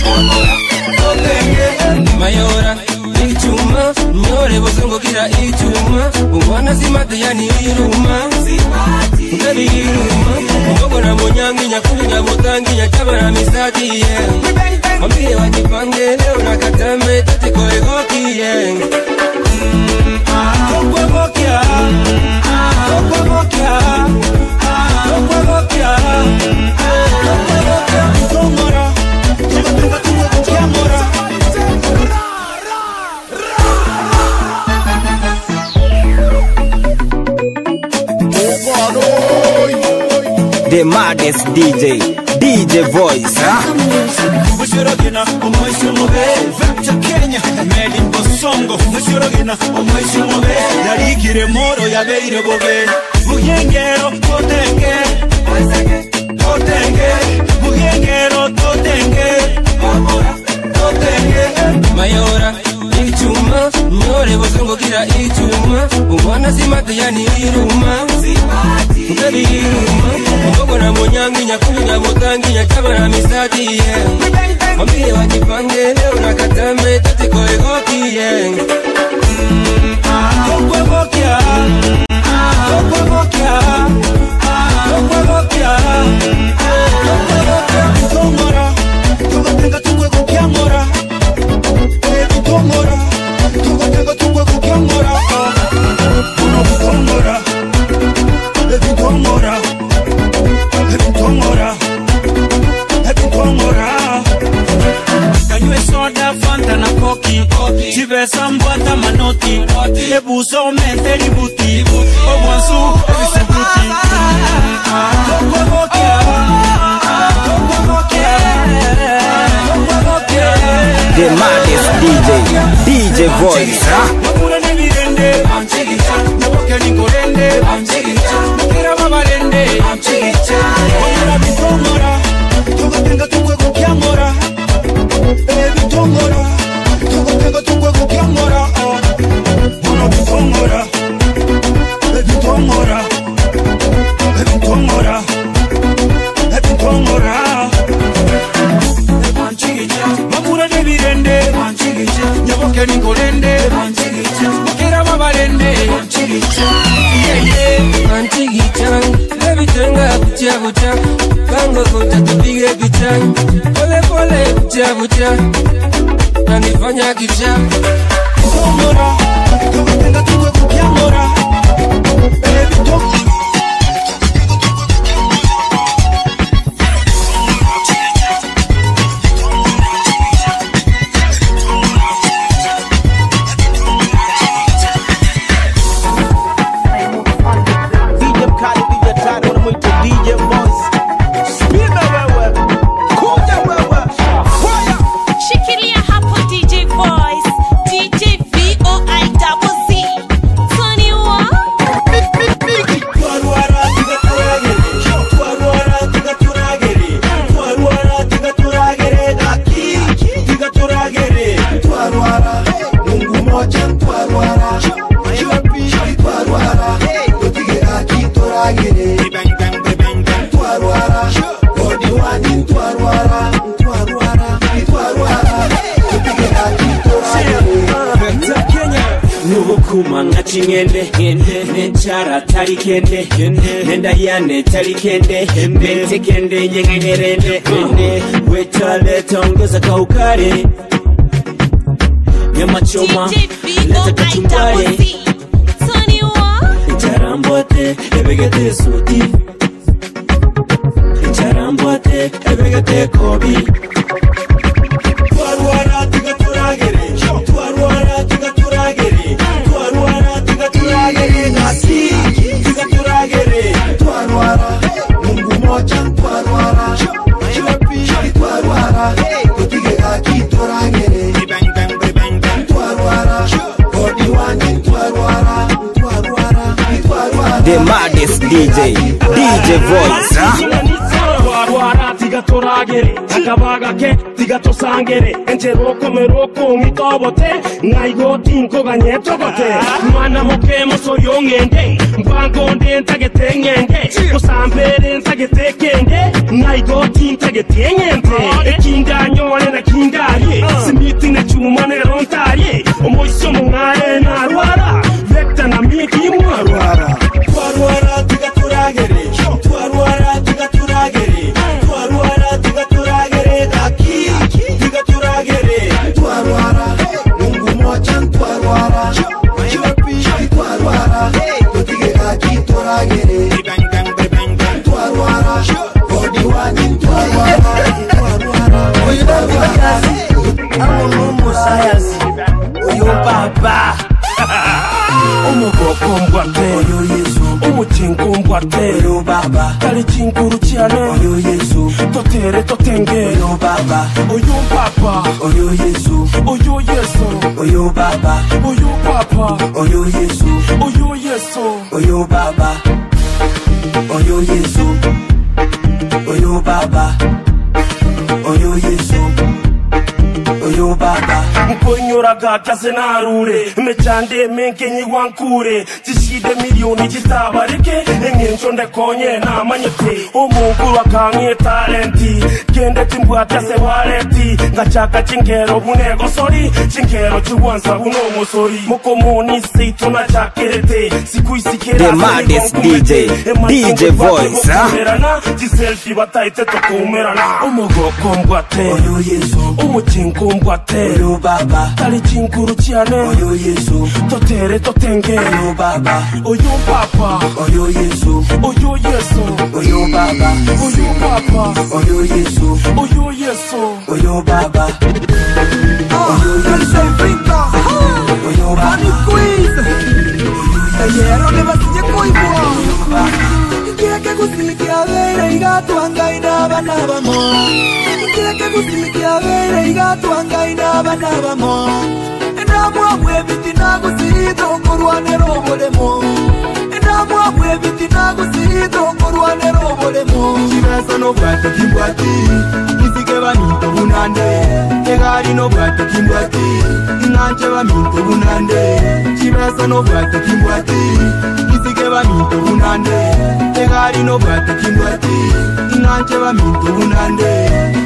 totenge. Mayora, ichuma, nyore bosongo kira ichuma. Uwana simate yani iruma, baby iruma. Mbogo na monyangi nyakulu nyamotangi nyachaba na misati yeah. Mambie wajipange leo na katame tati koe goki yeah. Kokwe mokia, kokwe mokia, kokwe mokia, kokwe mokia. Tomora, tukatenga tuwe kukia mora. The maddest DJ Voice, huh? Monsieur Rogina, omoisi move, Venture Kenya, Made in Bosongo. Monsieur Rogina, omoisi move, Yarigire moro ya beire bobe. Muyengero totenge, totenge, muyengero totenge, totenge. Mayora, ichuma, nyore bosongo kira ichuma. Uwana simate yani iruma, baby iruma. Mbogo na monyangi nyakulu nyamotangi nyachaba na misati yeah. Mambie wajipange leo na katame tati koe goki yeah. Kokwe mokia, kokwe mokia, kokwe mokia, kokwe mokia. Tomora, tukatenga tuwe kukia mora. Tomora, tukatenga tuwe kukia mora. Tomora, tomora. Kanywe soda fanta na koki Chibesa mbwata manoti Ebuso mente libuti Obwansu ebise bruti Kokwe mokia, kokwe mokia, kokwe mokia. The maddest DJ Voice, huh? Makura nengirende Naboke ningorende Mukira babalende Onyara bitomora Tukatenga tukwe kukia mora Bitomora Tukatenga tukwe kukia mora Ono bitomora Bitomora Bitomora Bitomora Makura nebirende Nyaboke ningorende Mukira babalende Yeah yeah Antigichan, levitenga bucha bucha. Kango kota tupige picha. Pole pole bucha bucha. Nanifanya kicha. Tomora, tukatenga tuwe kukia mora. kuma ngachingende nechara tari kende nenda yane tari kende bete kende nyengenerende wetale tongoza kaukare nyama choma leta kachumbari charambote ebegete suti charambote ebegete kobi twarwara tugaturagere twarwara tugaturagere twarwara tugaturagere nasi tugaturagere twarwara mungu moja twarwara chopi twarwara kutige aki turagere twarwara odi wani twarwara the maddest DJ Voice. Twarwara tigaturagere akabaga ke tigatosangere encheroko meroko mitobote ngaigoti nkoganye togote mwana moke mosoyo ngende mbangonde ntagetengende kusambere ntagetekende ngaigoti ntagetengende ekindanyone na kindarie simiti na chuma ne rontarie omoiso mungare na rwara vekta na miki mwarwara twarwara tigaturagere twarwara tigaturagere twarwara tigaturagere daki tigaturagere twarwara mungu moja twarwara chopi twarwara kutige aki turagere twarwara odi wani twarwara amunumu sayansi uyo baba umugokombwate oyo yesu umuchinkumbwate oyo baba kali chinkuru cyane oyo yesu totere totenge oyo baba oyo papa oyo yesu oyo yesu oyo baba oyo papa oyo yesu oyo yesu oyo baba oyo yesu oyo baba oyo yesu oyo baba mponyoraga kasenarure mechande menkenyi wankure tishide milioni jitabareke engencho ndekonye na manyete omuguru akange talenti kende timbwata se waleti ngachaka chingero bunego sori chingero chiwansa buno sori mokomoni situ na chakerete sikuisikera the maddest DJ Voice na selfie bataite tokumerana omugokombwate oyo yesu umuchinkumbwate oyo baba kali chinkuru cyane oyo yesu totere totenge oyo baba oyo papa oyo yesu oyo yesu oyo baba oyo papa oyo yesu oyo yesu oyo baba oyo yesu oyo baba Eyero ne basije koibwa Ikireke gusikia bere igatwanga inaba nabamo Ikireke gusikia bere igatwanga inaba nabamo Endamwa mwebiti nagusito korwane robolemo Endamwa mwebiti nagusito korwane robolemo Chibesa no bwato kimbwati Nisike baminto bunande Tegari no bwato kimbwati Inanche baminto bunande Chibesa no bwato kimbwati Nisike baminto bunande Tegari no bwato kimbwati Inanche baminto bunande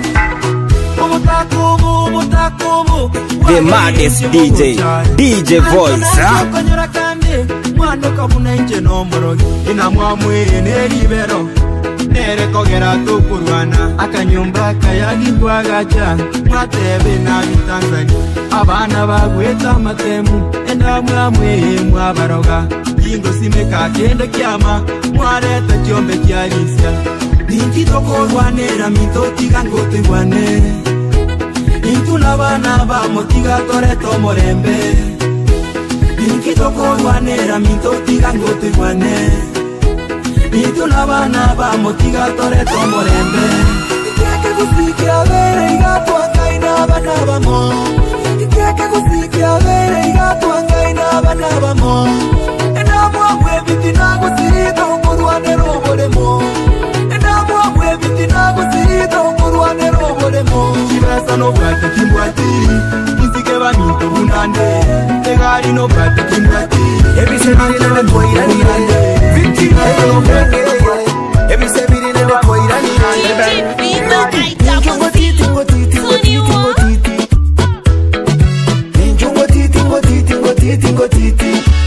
the maddest DJ Voice. Konyora kandi mwando kabuna inje no morogi ina mwamwiri neribero nere kogera tukurwana akanyumba kayagirwa gacha mwatebe na Tanzania abana bagweta matemu enda mwamwe mwabaroga ingo simeka kende kyama mwareta kyombe kyalisya nintitokorwanera mitotiga ngotigwane Intuna bana ba motiga toreto morembe Inkitokorwanera mitotiga ngotigwane Intuna bana ba motiga toreto morembe Ikireke gusikia bere igatwanga inaba nabamo Ikireke gusikia bere igatwanga inaba nabamo Endamwa mwebiti nagusito korwane robolemo Endamwa mwebiti nagusito korwane robolemo Chibesa no bwato kimbwati Nisike baminto bunande Tegari no bwato kimbwati Ebisebiri nebe koiranirande Victory no bwato Ebisebiri nebe koiranirande Inchungo titi ngo titi ngo titi ngo titi Inchungo titi ngo titi ngo titi ngo titi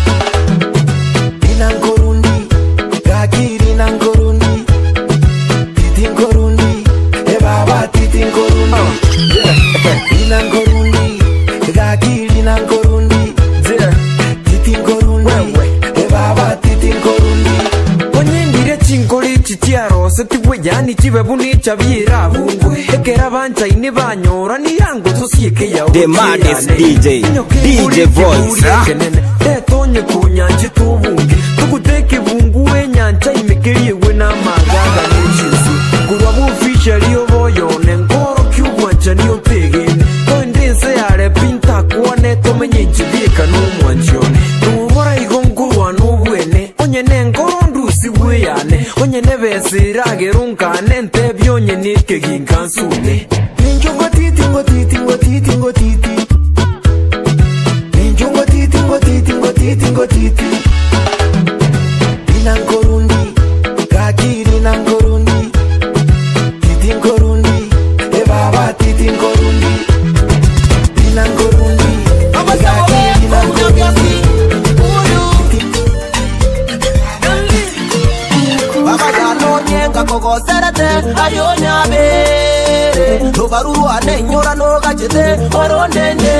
chive bunicha bira bungwe ekera bancha ini banyora ni yango tusieke ya The maddest DJ DJ Voice etonye kunyanje tubunge tukuteke bunguwe nyanja imekeriye we na magaga n'injizi kurwa bufisha liyo boyone ngoro kyugwanja niyo tegene tondese yare pinta kuone tomenye njibika n'umwanjone nubora igongurwa n'ubwene onye nengoro ndusi bweyane onye nebesira gerunkane ntebyonye nitke ginkansune ninjongo titi ngotiti ngotiti ngotiti ninjongo titi ngotiti ngotiti ngotiti inankorundi kakiri nankorundi titi nkorundi ebaba titi nkorundi inankorundi kakiri nankorundi baba yano nyenga koko serete ayonya bere tobarua nenyora no gachete orondende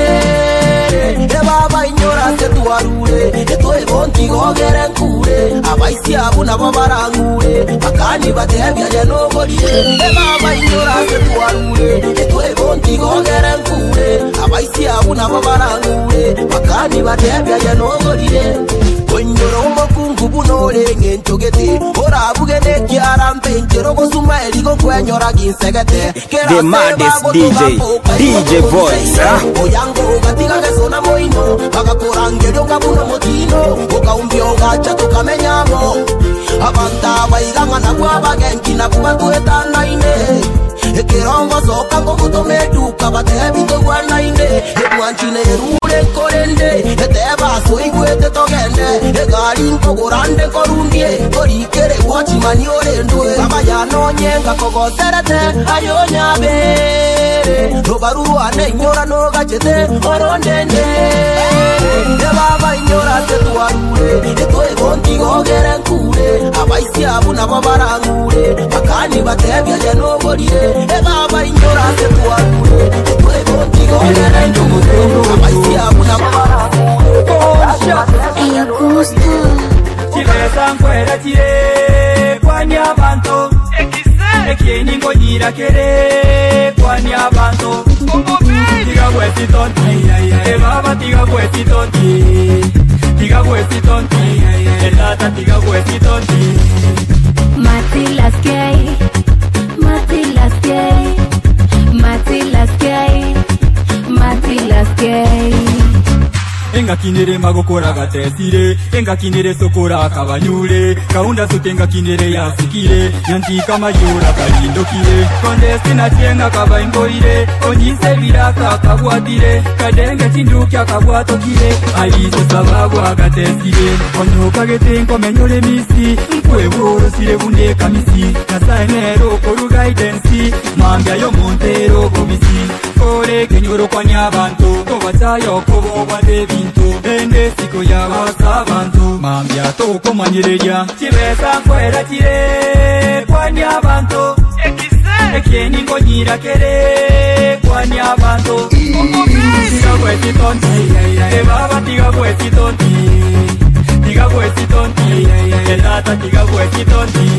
baba inyora se tuarure etoe bonti gogere nkure abaisi abuna babarangure akani batebya je no gorire baba inyora se tuarure etoe bonti gogere nkure abaisi abuna babarangure akani batebya je no gorire Onyoro umukungu bunore ngenchogete Orabugene kiarampe njero gosuma eligo kwenyora ginsegete The maddest DJ DJ Voice Oyango gatiga gesona moino Bagakorange kabuno motino Okaumbio gacha tukamenyamo Abanta baiganga na kwa genki na kubatueta naine Ekirongo soka ngoto meduka batebi to wanaine Ewanchine rule korende Eteba soigwete togende Egari nkogorande korundie Korikere wachimani orendwe Baba yano nyenga kogo serete Ayonya bere Robaruru ane nyora no gachete Orondende Baba inyora setuarure Etoe bonti gogere nkure Abaisi abuna babarangure Akani batebya jeno gorire baba inyora setuarure Etoe bonti gogere nkure Abaisi abuna babarangure Ella gusta Chibesa nkwera chire Kwani abantu Ekieni ngonyira kere Kwani abantu Tiga kwesi tonti Baba tiga kwesi tonti Tiga kwesi tonti Elata tiga kwesi tonti Mati las gay Mati las gay Mati las gay Mati las gay Enga kinere magokora gatesire Enga kinere sokora kabanyure Kaunda sutenga kinere yasikire Nyanti kama yura kalindokire Kondesi na tienga kabaingoire Onyise viraka kabwatire Kadenge chindukia kabwatokire Alise sababu agatesire Onyoka getenko menyore misi Mkwe woro sire bunde kamisi Nasa enero koru guidance Mambia yo montero komisi Kore kenyoro kwa nyabanto Kobachayo kobo wadebi Ende siko ya wasabantu Mambia toko manyireja Chibesa nkwera chire Kwani abantu Ekieni ngonyira kere Kwani abantu Tiga kwesi tonti Baba tiga kwesi tonti Tiga kwesi tonti Elata tiga kwesi tonti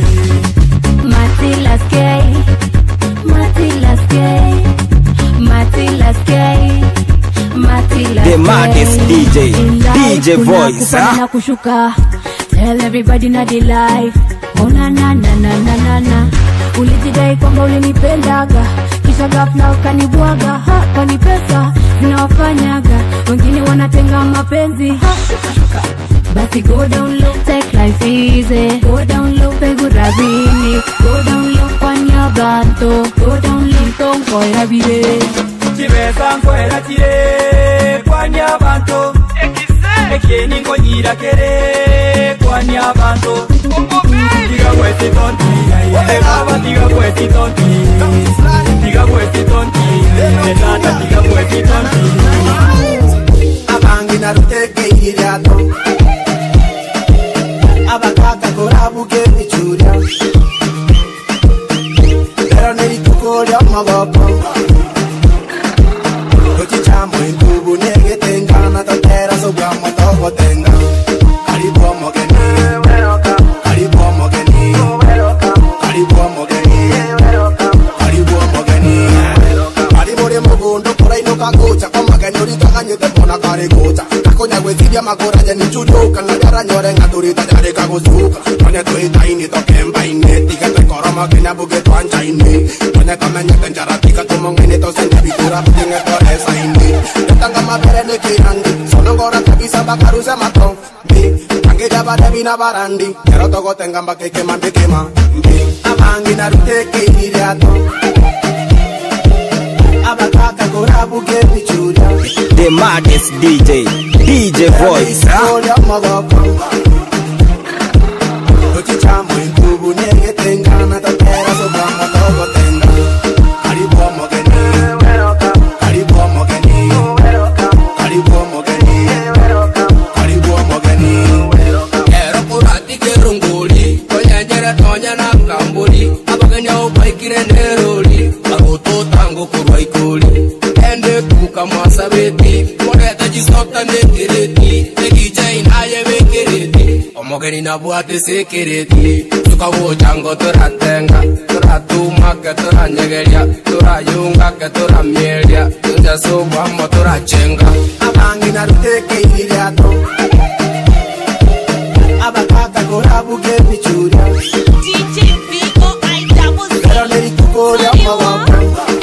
Mati las gay Mati las gay Mati las gay The maddest DJ DJ Voice kushuka Tell everybody na the life Oh na na na na na na na Ulijidai kwamba ulinipendaga Kisha ghafla ukanibwaga Kwani pesa zinawafanyaga Wengine wanatenga mapenzi Basi go down low, take life easy Go down low, pegu rabini Go down low, kwanya banto Go down low, tonko irabire Chibesa nkwera chire Kwani abantu Ekieni ngonyira kere Kwani abantu Tiga kwesi tonti Baba tiga kwesi tonti Tiga kwesi tonti Elata tiga kwesi tonti Abangi na ruteke iriato Abakaka korabuke michuria Pero neritukoria magoko Chamo en tu bunegue tenga na totera so guamo todo tenga Karibu mogeni Karibu mogeni Karibu mogeni Dorita ganyete pona karikota Kakonya gwetiria magora ya nichuduka Ngajara nyore ngaturita jare kagusuka Kone tuita ini tokemba ine Tika tekoroma kenya buge tuancha ini Kone kamenya kenjara tika tumongene Tose nyabitura putinge toresa ini Yatanga mapere nekirandi Sono ngora kabisa bakaruze matong Kange jaba debi na barandi Nero togo tenga mbake mambe kema Abangi narute keiriato Abakaka korabu kepi chuja The maddest DJ Voice. Chamo inkubu nege tenga na tatera so kama togo tenga Karibu mogeni Karibu mogeni Karibu mogeni Karibu mogeni Ero kurati kerunguli Tonya nyere tonya na kambuli Abaganya upaikire neroli Agoto tango kurwa ikuli Ende kuka masabeti Moreta jisokta nekireti Negicha inaye vekereti Omogeni na buate sekereti Suka wochango tura tenga Tura tuma ke tura nyegeria Tura yunga ke tura mielia Tunja subamo tura chenga Abangi na rute keiriato Abakaka korabu kepi chuja DJ Vigo I-double-C Pero leri kukori amawako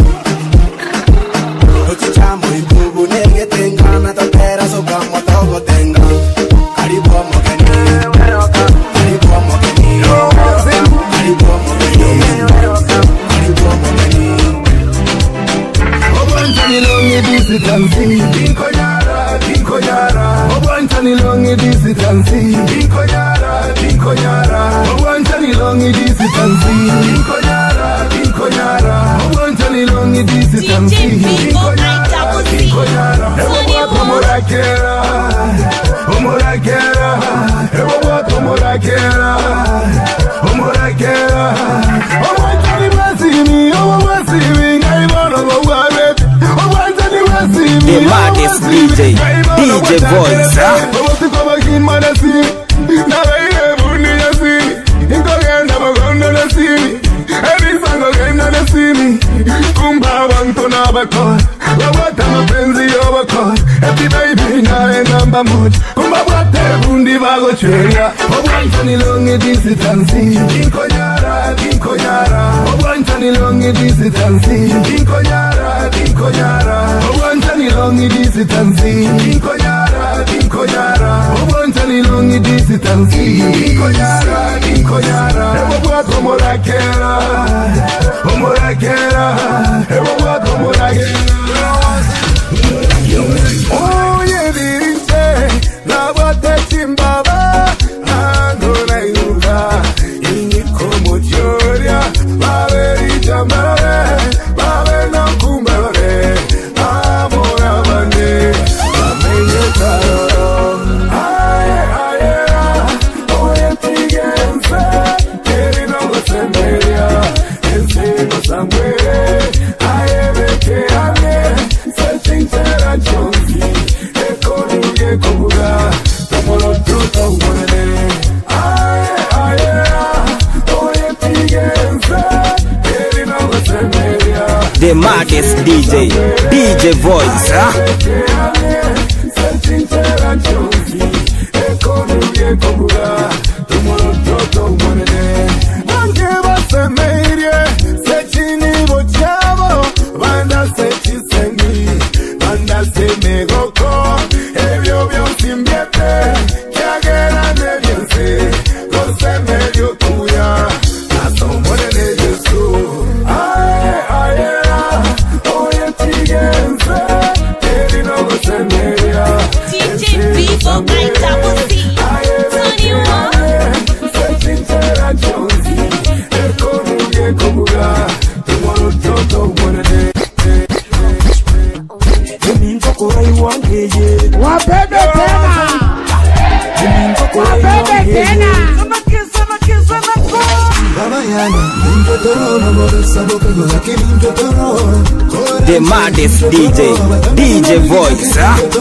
Chamo inkubu nege tenga na tatera so kama togo tenga Karibu mogeni Karibu mogeni Karibu mogeni Karibu mogeni Obwantani longi disitansi Kinkonyara, kinkonyara Obwantani longi disitansi Kinkonyara, kinkonyara Obwantani longi disitansi Kinkonyara, kinkonyara Obwantani longi disitansi Kinkonyara, kinkonyara Ewa wako morakera Omorakera Ewa wako morakera Omorakera Obwantani masimi, owa masimi Ngaibano wawaret Obwantani masimi The maddest DJ Voice. Obwantani kwa manasi Naraire bundi yasi Inkogenda magondo nasimi Ebi sango genda nasimi Kumba wanto na bakor Wawata mapenzi yo bakor Ebi baby na namba moja Kumba wate bundi bago cheria Obwantani longi disitansi Kinkonyara, kinkonyara Obwantani longi disitansi Kinkonyara, kinkonyara Obwantani longi disitansi Kinkonyara, kinkonyara Obwantani longi disitansi Kinkonyara, kinkonyara Ewa wako morakera Omorakera Ewa wako morakera Oye dirite La bote chimbaba Ando na inuka Ingi como choria Baberi chambare Babe na kumbare Amor abande Bamenye taroro Aye aye Oye tigense Keri no gosemeria Ense no sangwere Aye beke ane Se chinchera chonsi Ekonu ye kobuga Tomolo truto mwenene Aye aye Oye tigense Keri no gosemeria The maddest DJ Voice. Se chinchera chonsi Ekonu ye kobuga Tomolo truto mwenene Nange basemerie Se chini bochavo Banda se chisemi Banda se megoko Ebyo byo simbiete Kiagera nebiense Kose medio tuya Nasombone ne Yesu Aye aye Oye tigense Eri no gose media DJ Vigo I-double-C 21 Se chinchera chonsi Ekonu ye kobuga Tomorrow toto mwenene Wabebe tena. Wabebe tena. Baba The maddest DJ Voice.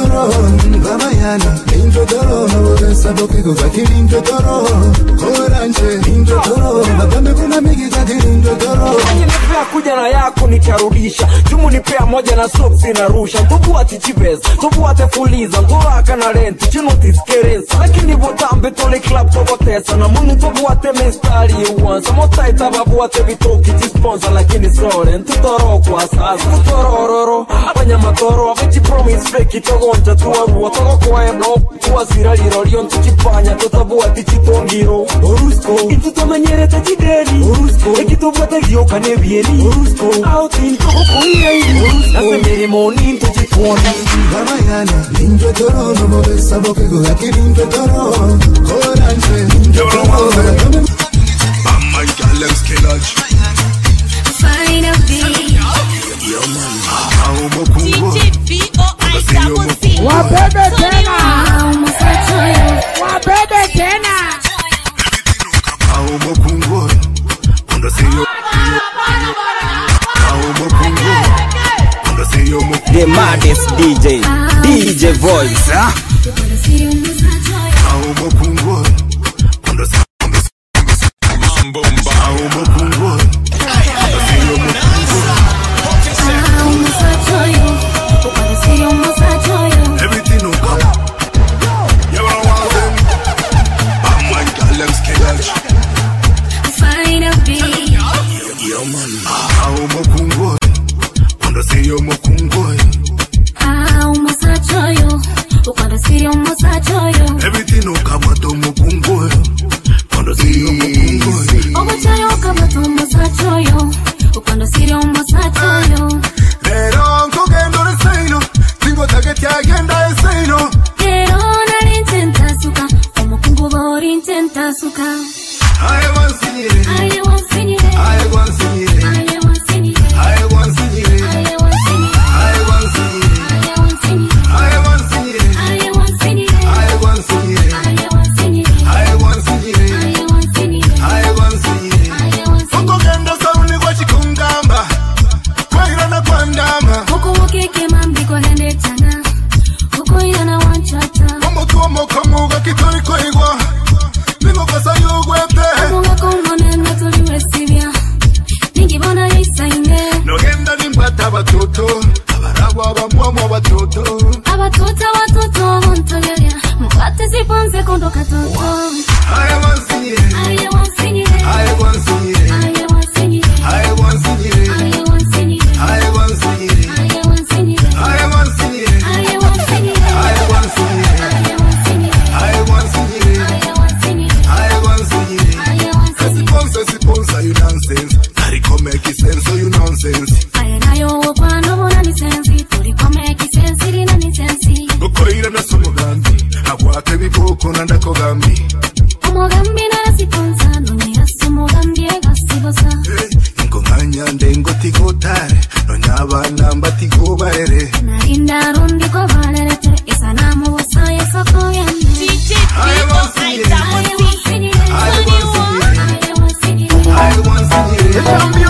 Kuja na yako nitarudisha. Jumu nipea moja na soksi na rusha. Tubu ati chibez, tubu ati fuliza. Nguraka na renti, chinu tiskereza. Lakini votambe tole club tobo tesa. Na munu tubu ati mestari uwansa. Motaita babu ati vitoki tisponsa. Lakini sore, ntutoro kwa sasa. Tutorororo, abanyamatoro. Avechi promise fake itogonja tuwarua. Togo kwa eblo, tuwazira lirolion. Tuchipanya, tutabu ati chitongiro. Orusko, intutamenyere tajideri. Orusko, ekitubu ati gioka nebieri. Orusko, out in Coco Iri. Nasa miremoni into Chiponi. Gamayana, ninja toro, no more saboke go like ninja toro. Orange, ninja toro. My gallems killage. Fine of thee. Wabebe tena. Wabebe tena. The maddest DJ Voice. Everything no come to mukungo. Cuando sirio mukungo. Omochayo kama tomo sachoyo. Cuando sirio mosachoyo. Pero cogendo el seno, tengo que te agenda el seno. Pero na intenta suka, como kungo bor intenta suka. I want to see it. I want to see it. I want to see it. I want to see it. I want to see it. I want to see it. I want to see it. I want to see it. I want to see it. I want to see it. I want to see it. I want to see it. I want to see it. I want to see it. Cogendo sauni kwa chikungamba. Kwaira na kwandama. Oko wokeke mambi kwa hende chana. Oko ina na wanchata. Omo tuomo kamuga kitori kwa igwa. Nimo kasa yugwete. Munga kumone na tuliwe sivya. Ningi bona yisaine. Nogenda nimbata batoto. Abaragwa abamwamo abatoto. Abatoto bontogelia. Mkwate siponze kondo katoto. I want to see it. I want to see it. I want to see it. I want to see it. I want to see it. I want to see it. I want to see it. I want to see it. I want to see it. I want to see it. I want to see it. I want to see it. I want to see it. Siponsa you nonsense. Tariko make sense so you nonsense. Ayenayo wopano bona ni sensi. Turiko make sense iri na ni sensi. Gokoira na somogambi. Akwake biboko na ndakogambi. Omogambi na siponsa. Noni asomogambi ega sibosa. Ngomanya ndengo tigotare. Nonyaba namba tigobarere. Narinda rundi kwa valerete. Isanamu wosa yesoko yende. I want to see it. I want to see it. I want to see it. I want to see it.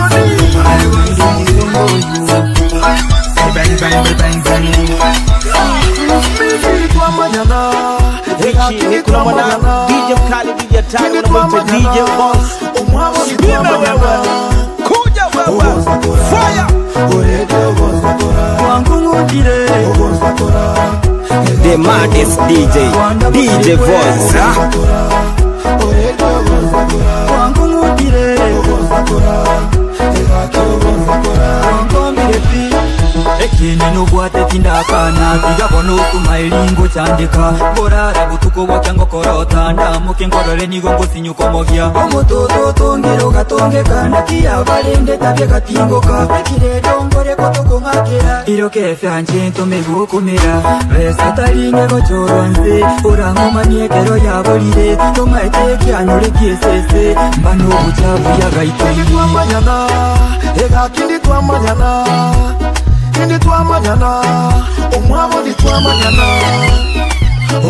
Bang bang bang bang. DJ Kali, DJ Tani, DJ Voice. Kuja wewe. Fire. The maddest DJ Voice. Ekini nubwate tindakana Tigabo nukuma ilingo chandika Borara butuko wakiango korota Ndamuke ngorore nigongo sinyuko mogya Omototo tongero gatonge kana Kia valende tabye katingoka Ekire dongore kotoko ngakera Iroke fianchento megukumira Resa talinge gochoronze Orango maniekero ya bolide Toma eteki anore kiesese Mbano buchabu ya gaitoi Tuamanyana Ega kindi tuamanyana Kindi tuamanyana Omwabo di tuamanyana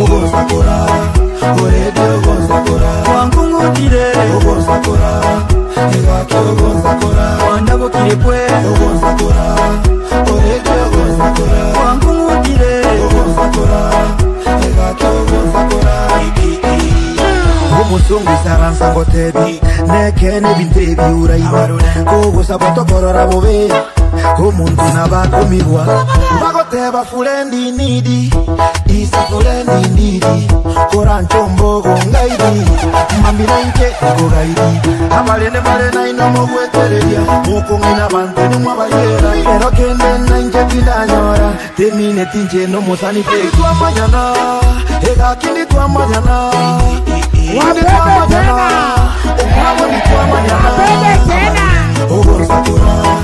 Ogosakura Orede ogosakura Wangungutire Ogosakura egake ogonza kora Wandabo kirepwe ogonza kora orege ogonza kora Wangungudire ogonza kora egake ogonza kora Umusungu isaransa ngotebi nekene bintebi uraiba Kogo sabato korora bobe Umuntu nabakumirwa Bagoteba fulendi nidi Isa fulendi nidi Korancho mbogo ngaidi Mambina inke ego gaidi Amalene malena inomo weteredia Moko ngina bantu numwa bayera Pero kende na inke kinanyora Temine tinche no mosani feki Kwa mañana Ega kindi kwa mañana Wabebe tena Wabebe tena Ogonza kura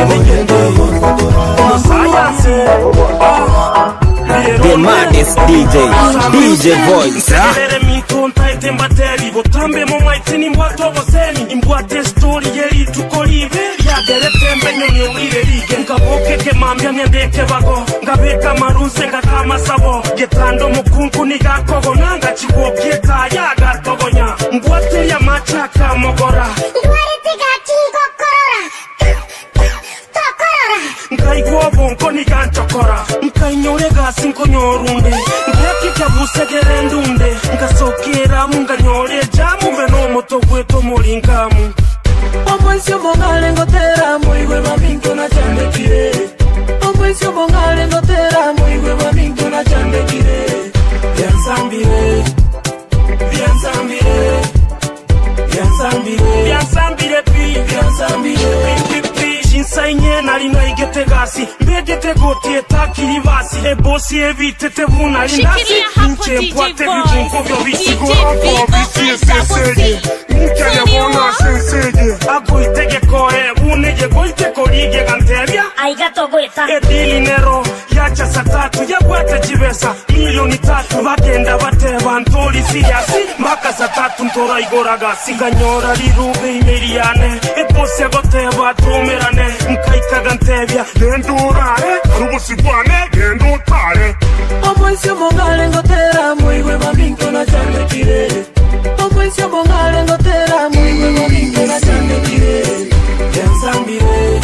The maddest DJ Voice. Tembateri botambe mu maitini mbwato boseni imbwate story yeri tukolive yagere tembe nyoni urire lige ngaboke ke mambya myandeke bago ngabeka maruse ngakama sabo getando mukunku ni gakogo nanga chigopye kaya gatogonya mbwate ya machaka mogora ndwari tigachigo korora Nkaigwa bonko ni ganchokora Nkainyore gasi nkonyorunde Nkakika busegere ndunde Nkasokera munga nyore jamu Veno moto weto molingamu Omwensio mongale ngotera Muigwe maminko na chande kire Omwensio mongale ngotera Muigwe maminko na chande kire Biansambire Biansambire Biansambire Biansambire pi Biansambire Insainye nalina igete gasi Mbegete gotie takiri basi Ebosi evite te vuna lindasi Nche mpwate vijungo vyo visigo Ako visi esesege Nche yabona sensege Ago itege koe Unege goite korige gantebya Aigato goita Edili nero Yacha satatu Yagwate jibesa Milioni 3 Bagenda bateba Ntoli siyasi Maka satatu Ntora igora gasi Ganyora lirube imeriane Ebosi agoteba Dromerane Nkaika gantebya Gendurare Rubusigwane Gendutare Omwensio mongale ngotera Muigwe maminko na chande kire Omwensio mongale ngotera Muigwe maminko na chande kire Biansambire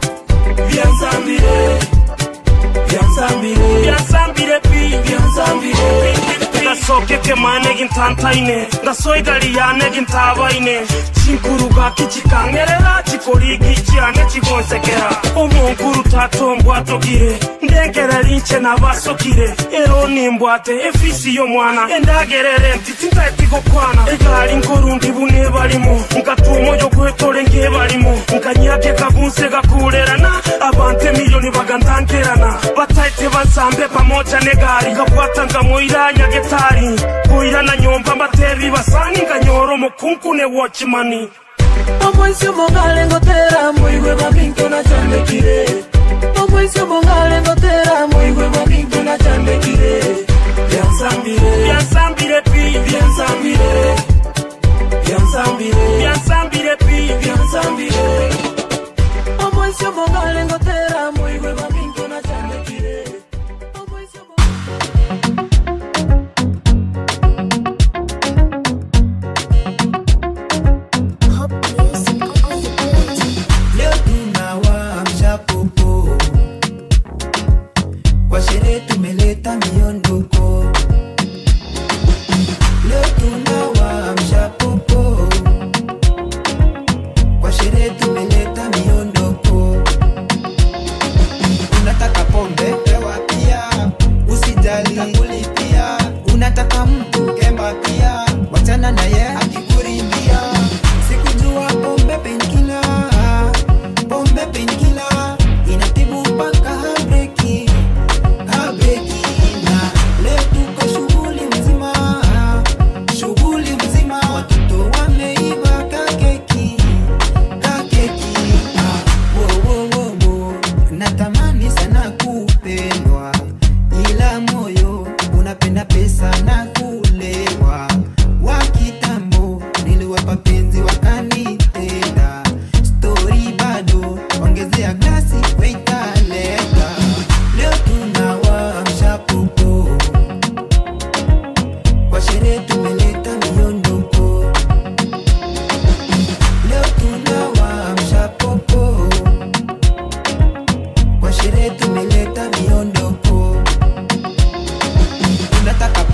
Biansambire Biansambire Biansambire pi Biansambire Ngasoke ke mane gintantaine Ngasoigali yane gintabaine Chinkuruga kichikangerera Chikorigi chiane chigonsekera Omonkuru tato mbwato gire Ndengere linche na baso kire Ero ni mbwate efisi yo mwana Endagerere ntitinta etigo kwana Egali nkorundi bune balimo Nkatumo yo kwetole nge balimo Nkanyake kabunse gakulerana Abante milioni bagantankerana Bataite bansambe pamoja negali Ngapwata ngamoiranya getari Kuira na nyomba mbatevi basani Nganyoro mukunku ne watchmani Omwensio mongale ngotera Muigwe maminko na chande kire Omwensio mongale ngotera Muigwe maminko na chande kire Biansambire Biansambire pi Biansambire Biansambire Biansambire pi Biansambire Omwensio mongale ngotera Muigwe maminko na chande kire Kwa sherehe tumeleta miondoko Leo tunawaamsha popo Kwa sherehe tumeleta miondoko Unataka pombe? Pewa pia Usijali kulipia Unataka mtu? Kemba pia Wachana na ye akikurindia Sikujua pombe penkila Pombe penkila Inatibu mpaka habreki na leo tuko shughuli mzima watoto wameiva kakeki natamani sana kupendwa ila moyo unapenda pesa na kulewa wa kitambo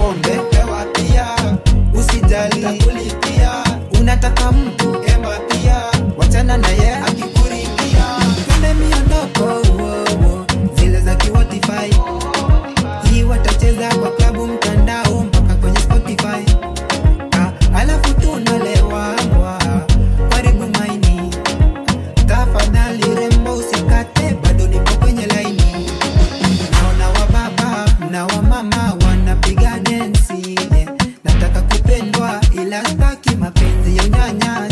pombe pewa pia, usijali takulipia. Unataka mtu emba pia, wachana na ye akikuringia. Twende miondoko zile za kiwatify, hii watacheza kwa klabu mtandao mpaka kwenye Spotify. Alafu tunalewa karibu maini, tafadhali rembo usikate, bado nipo kwenye laini. Naona wababa na wamama wanapiga densi, nataka kupendwa ila staki mapenzi ya unyanya.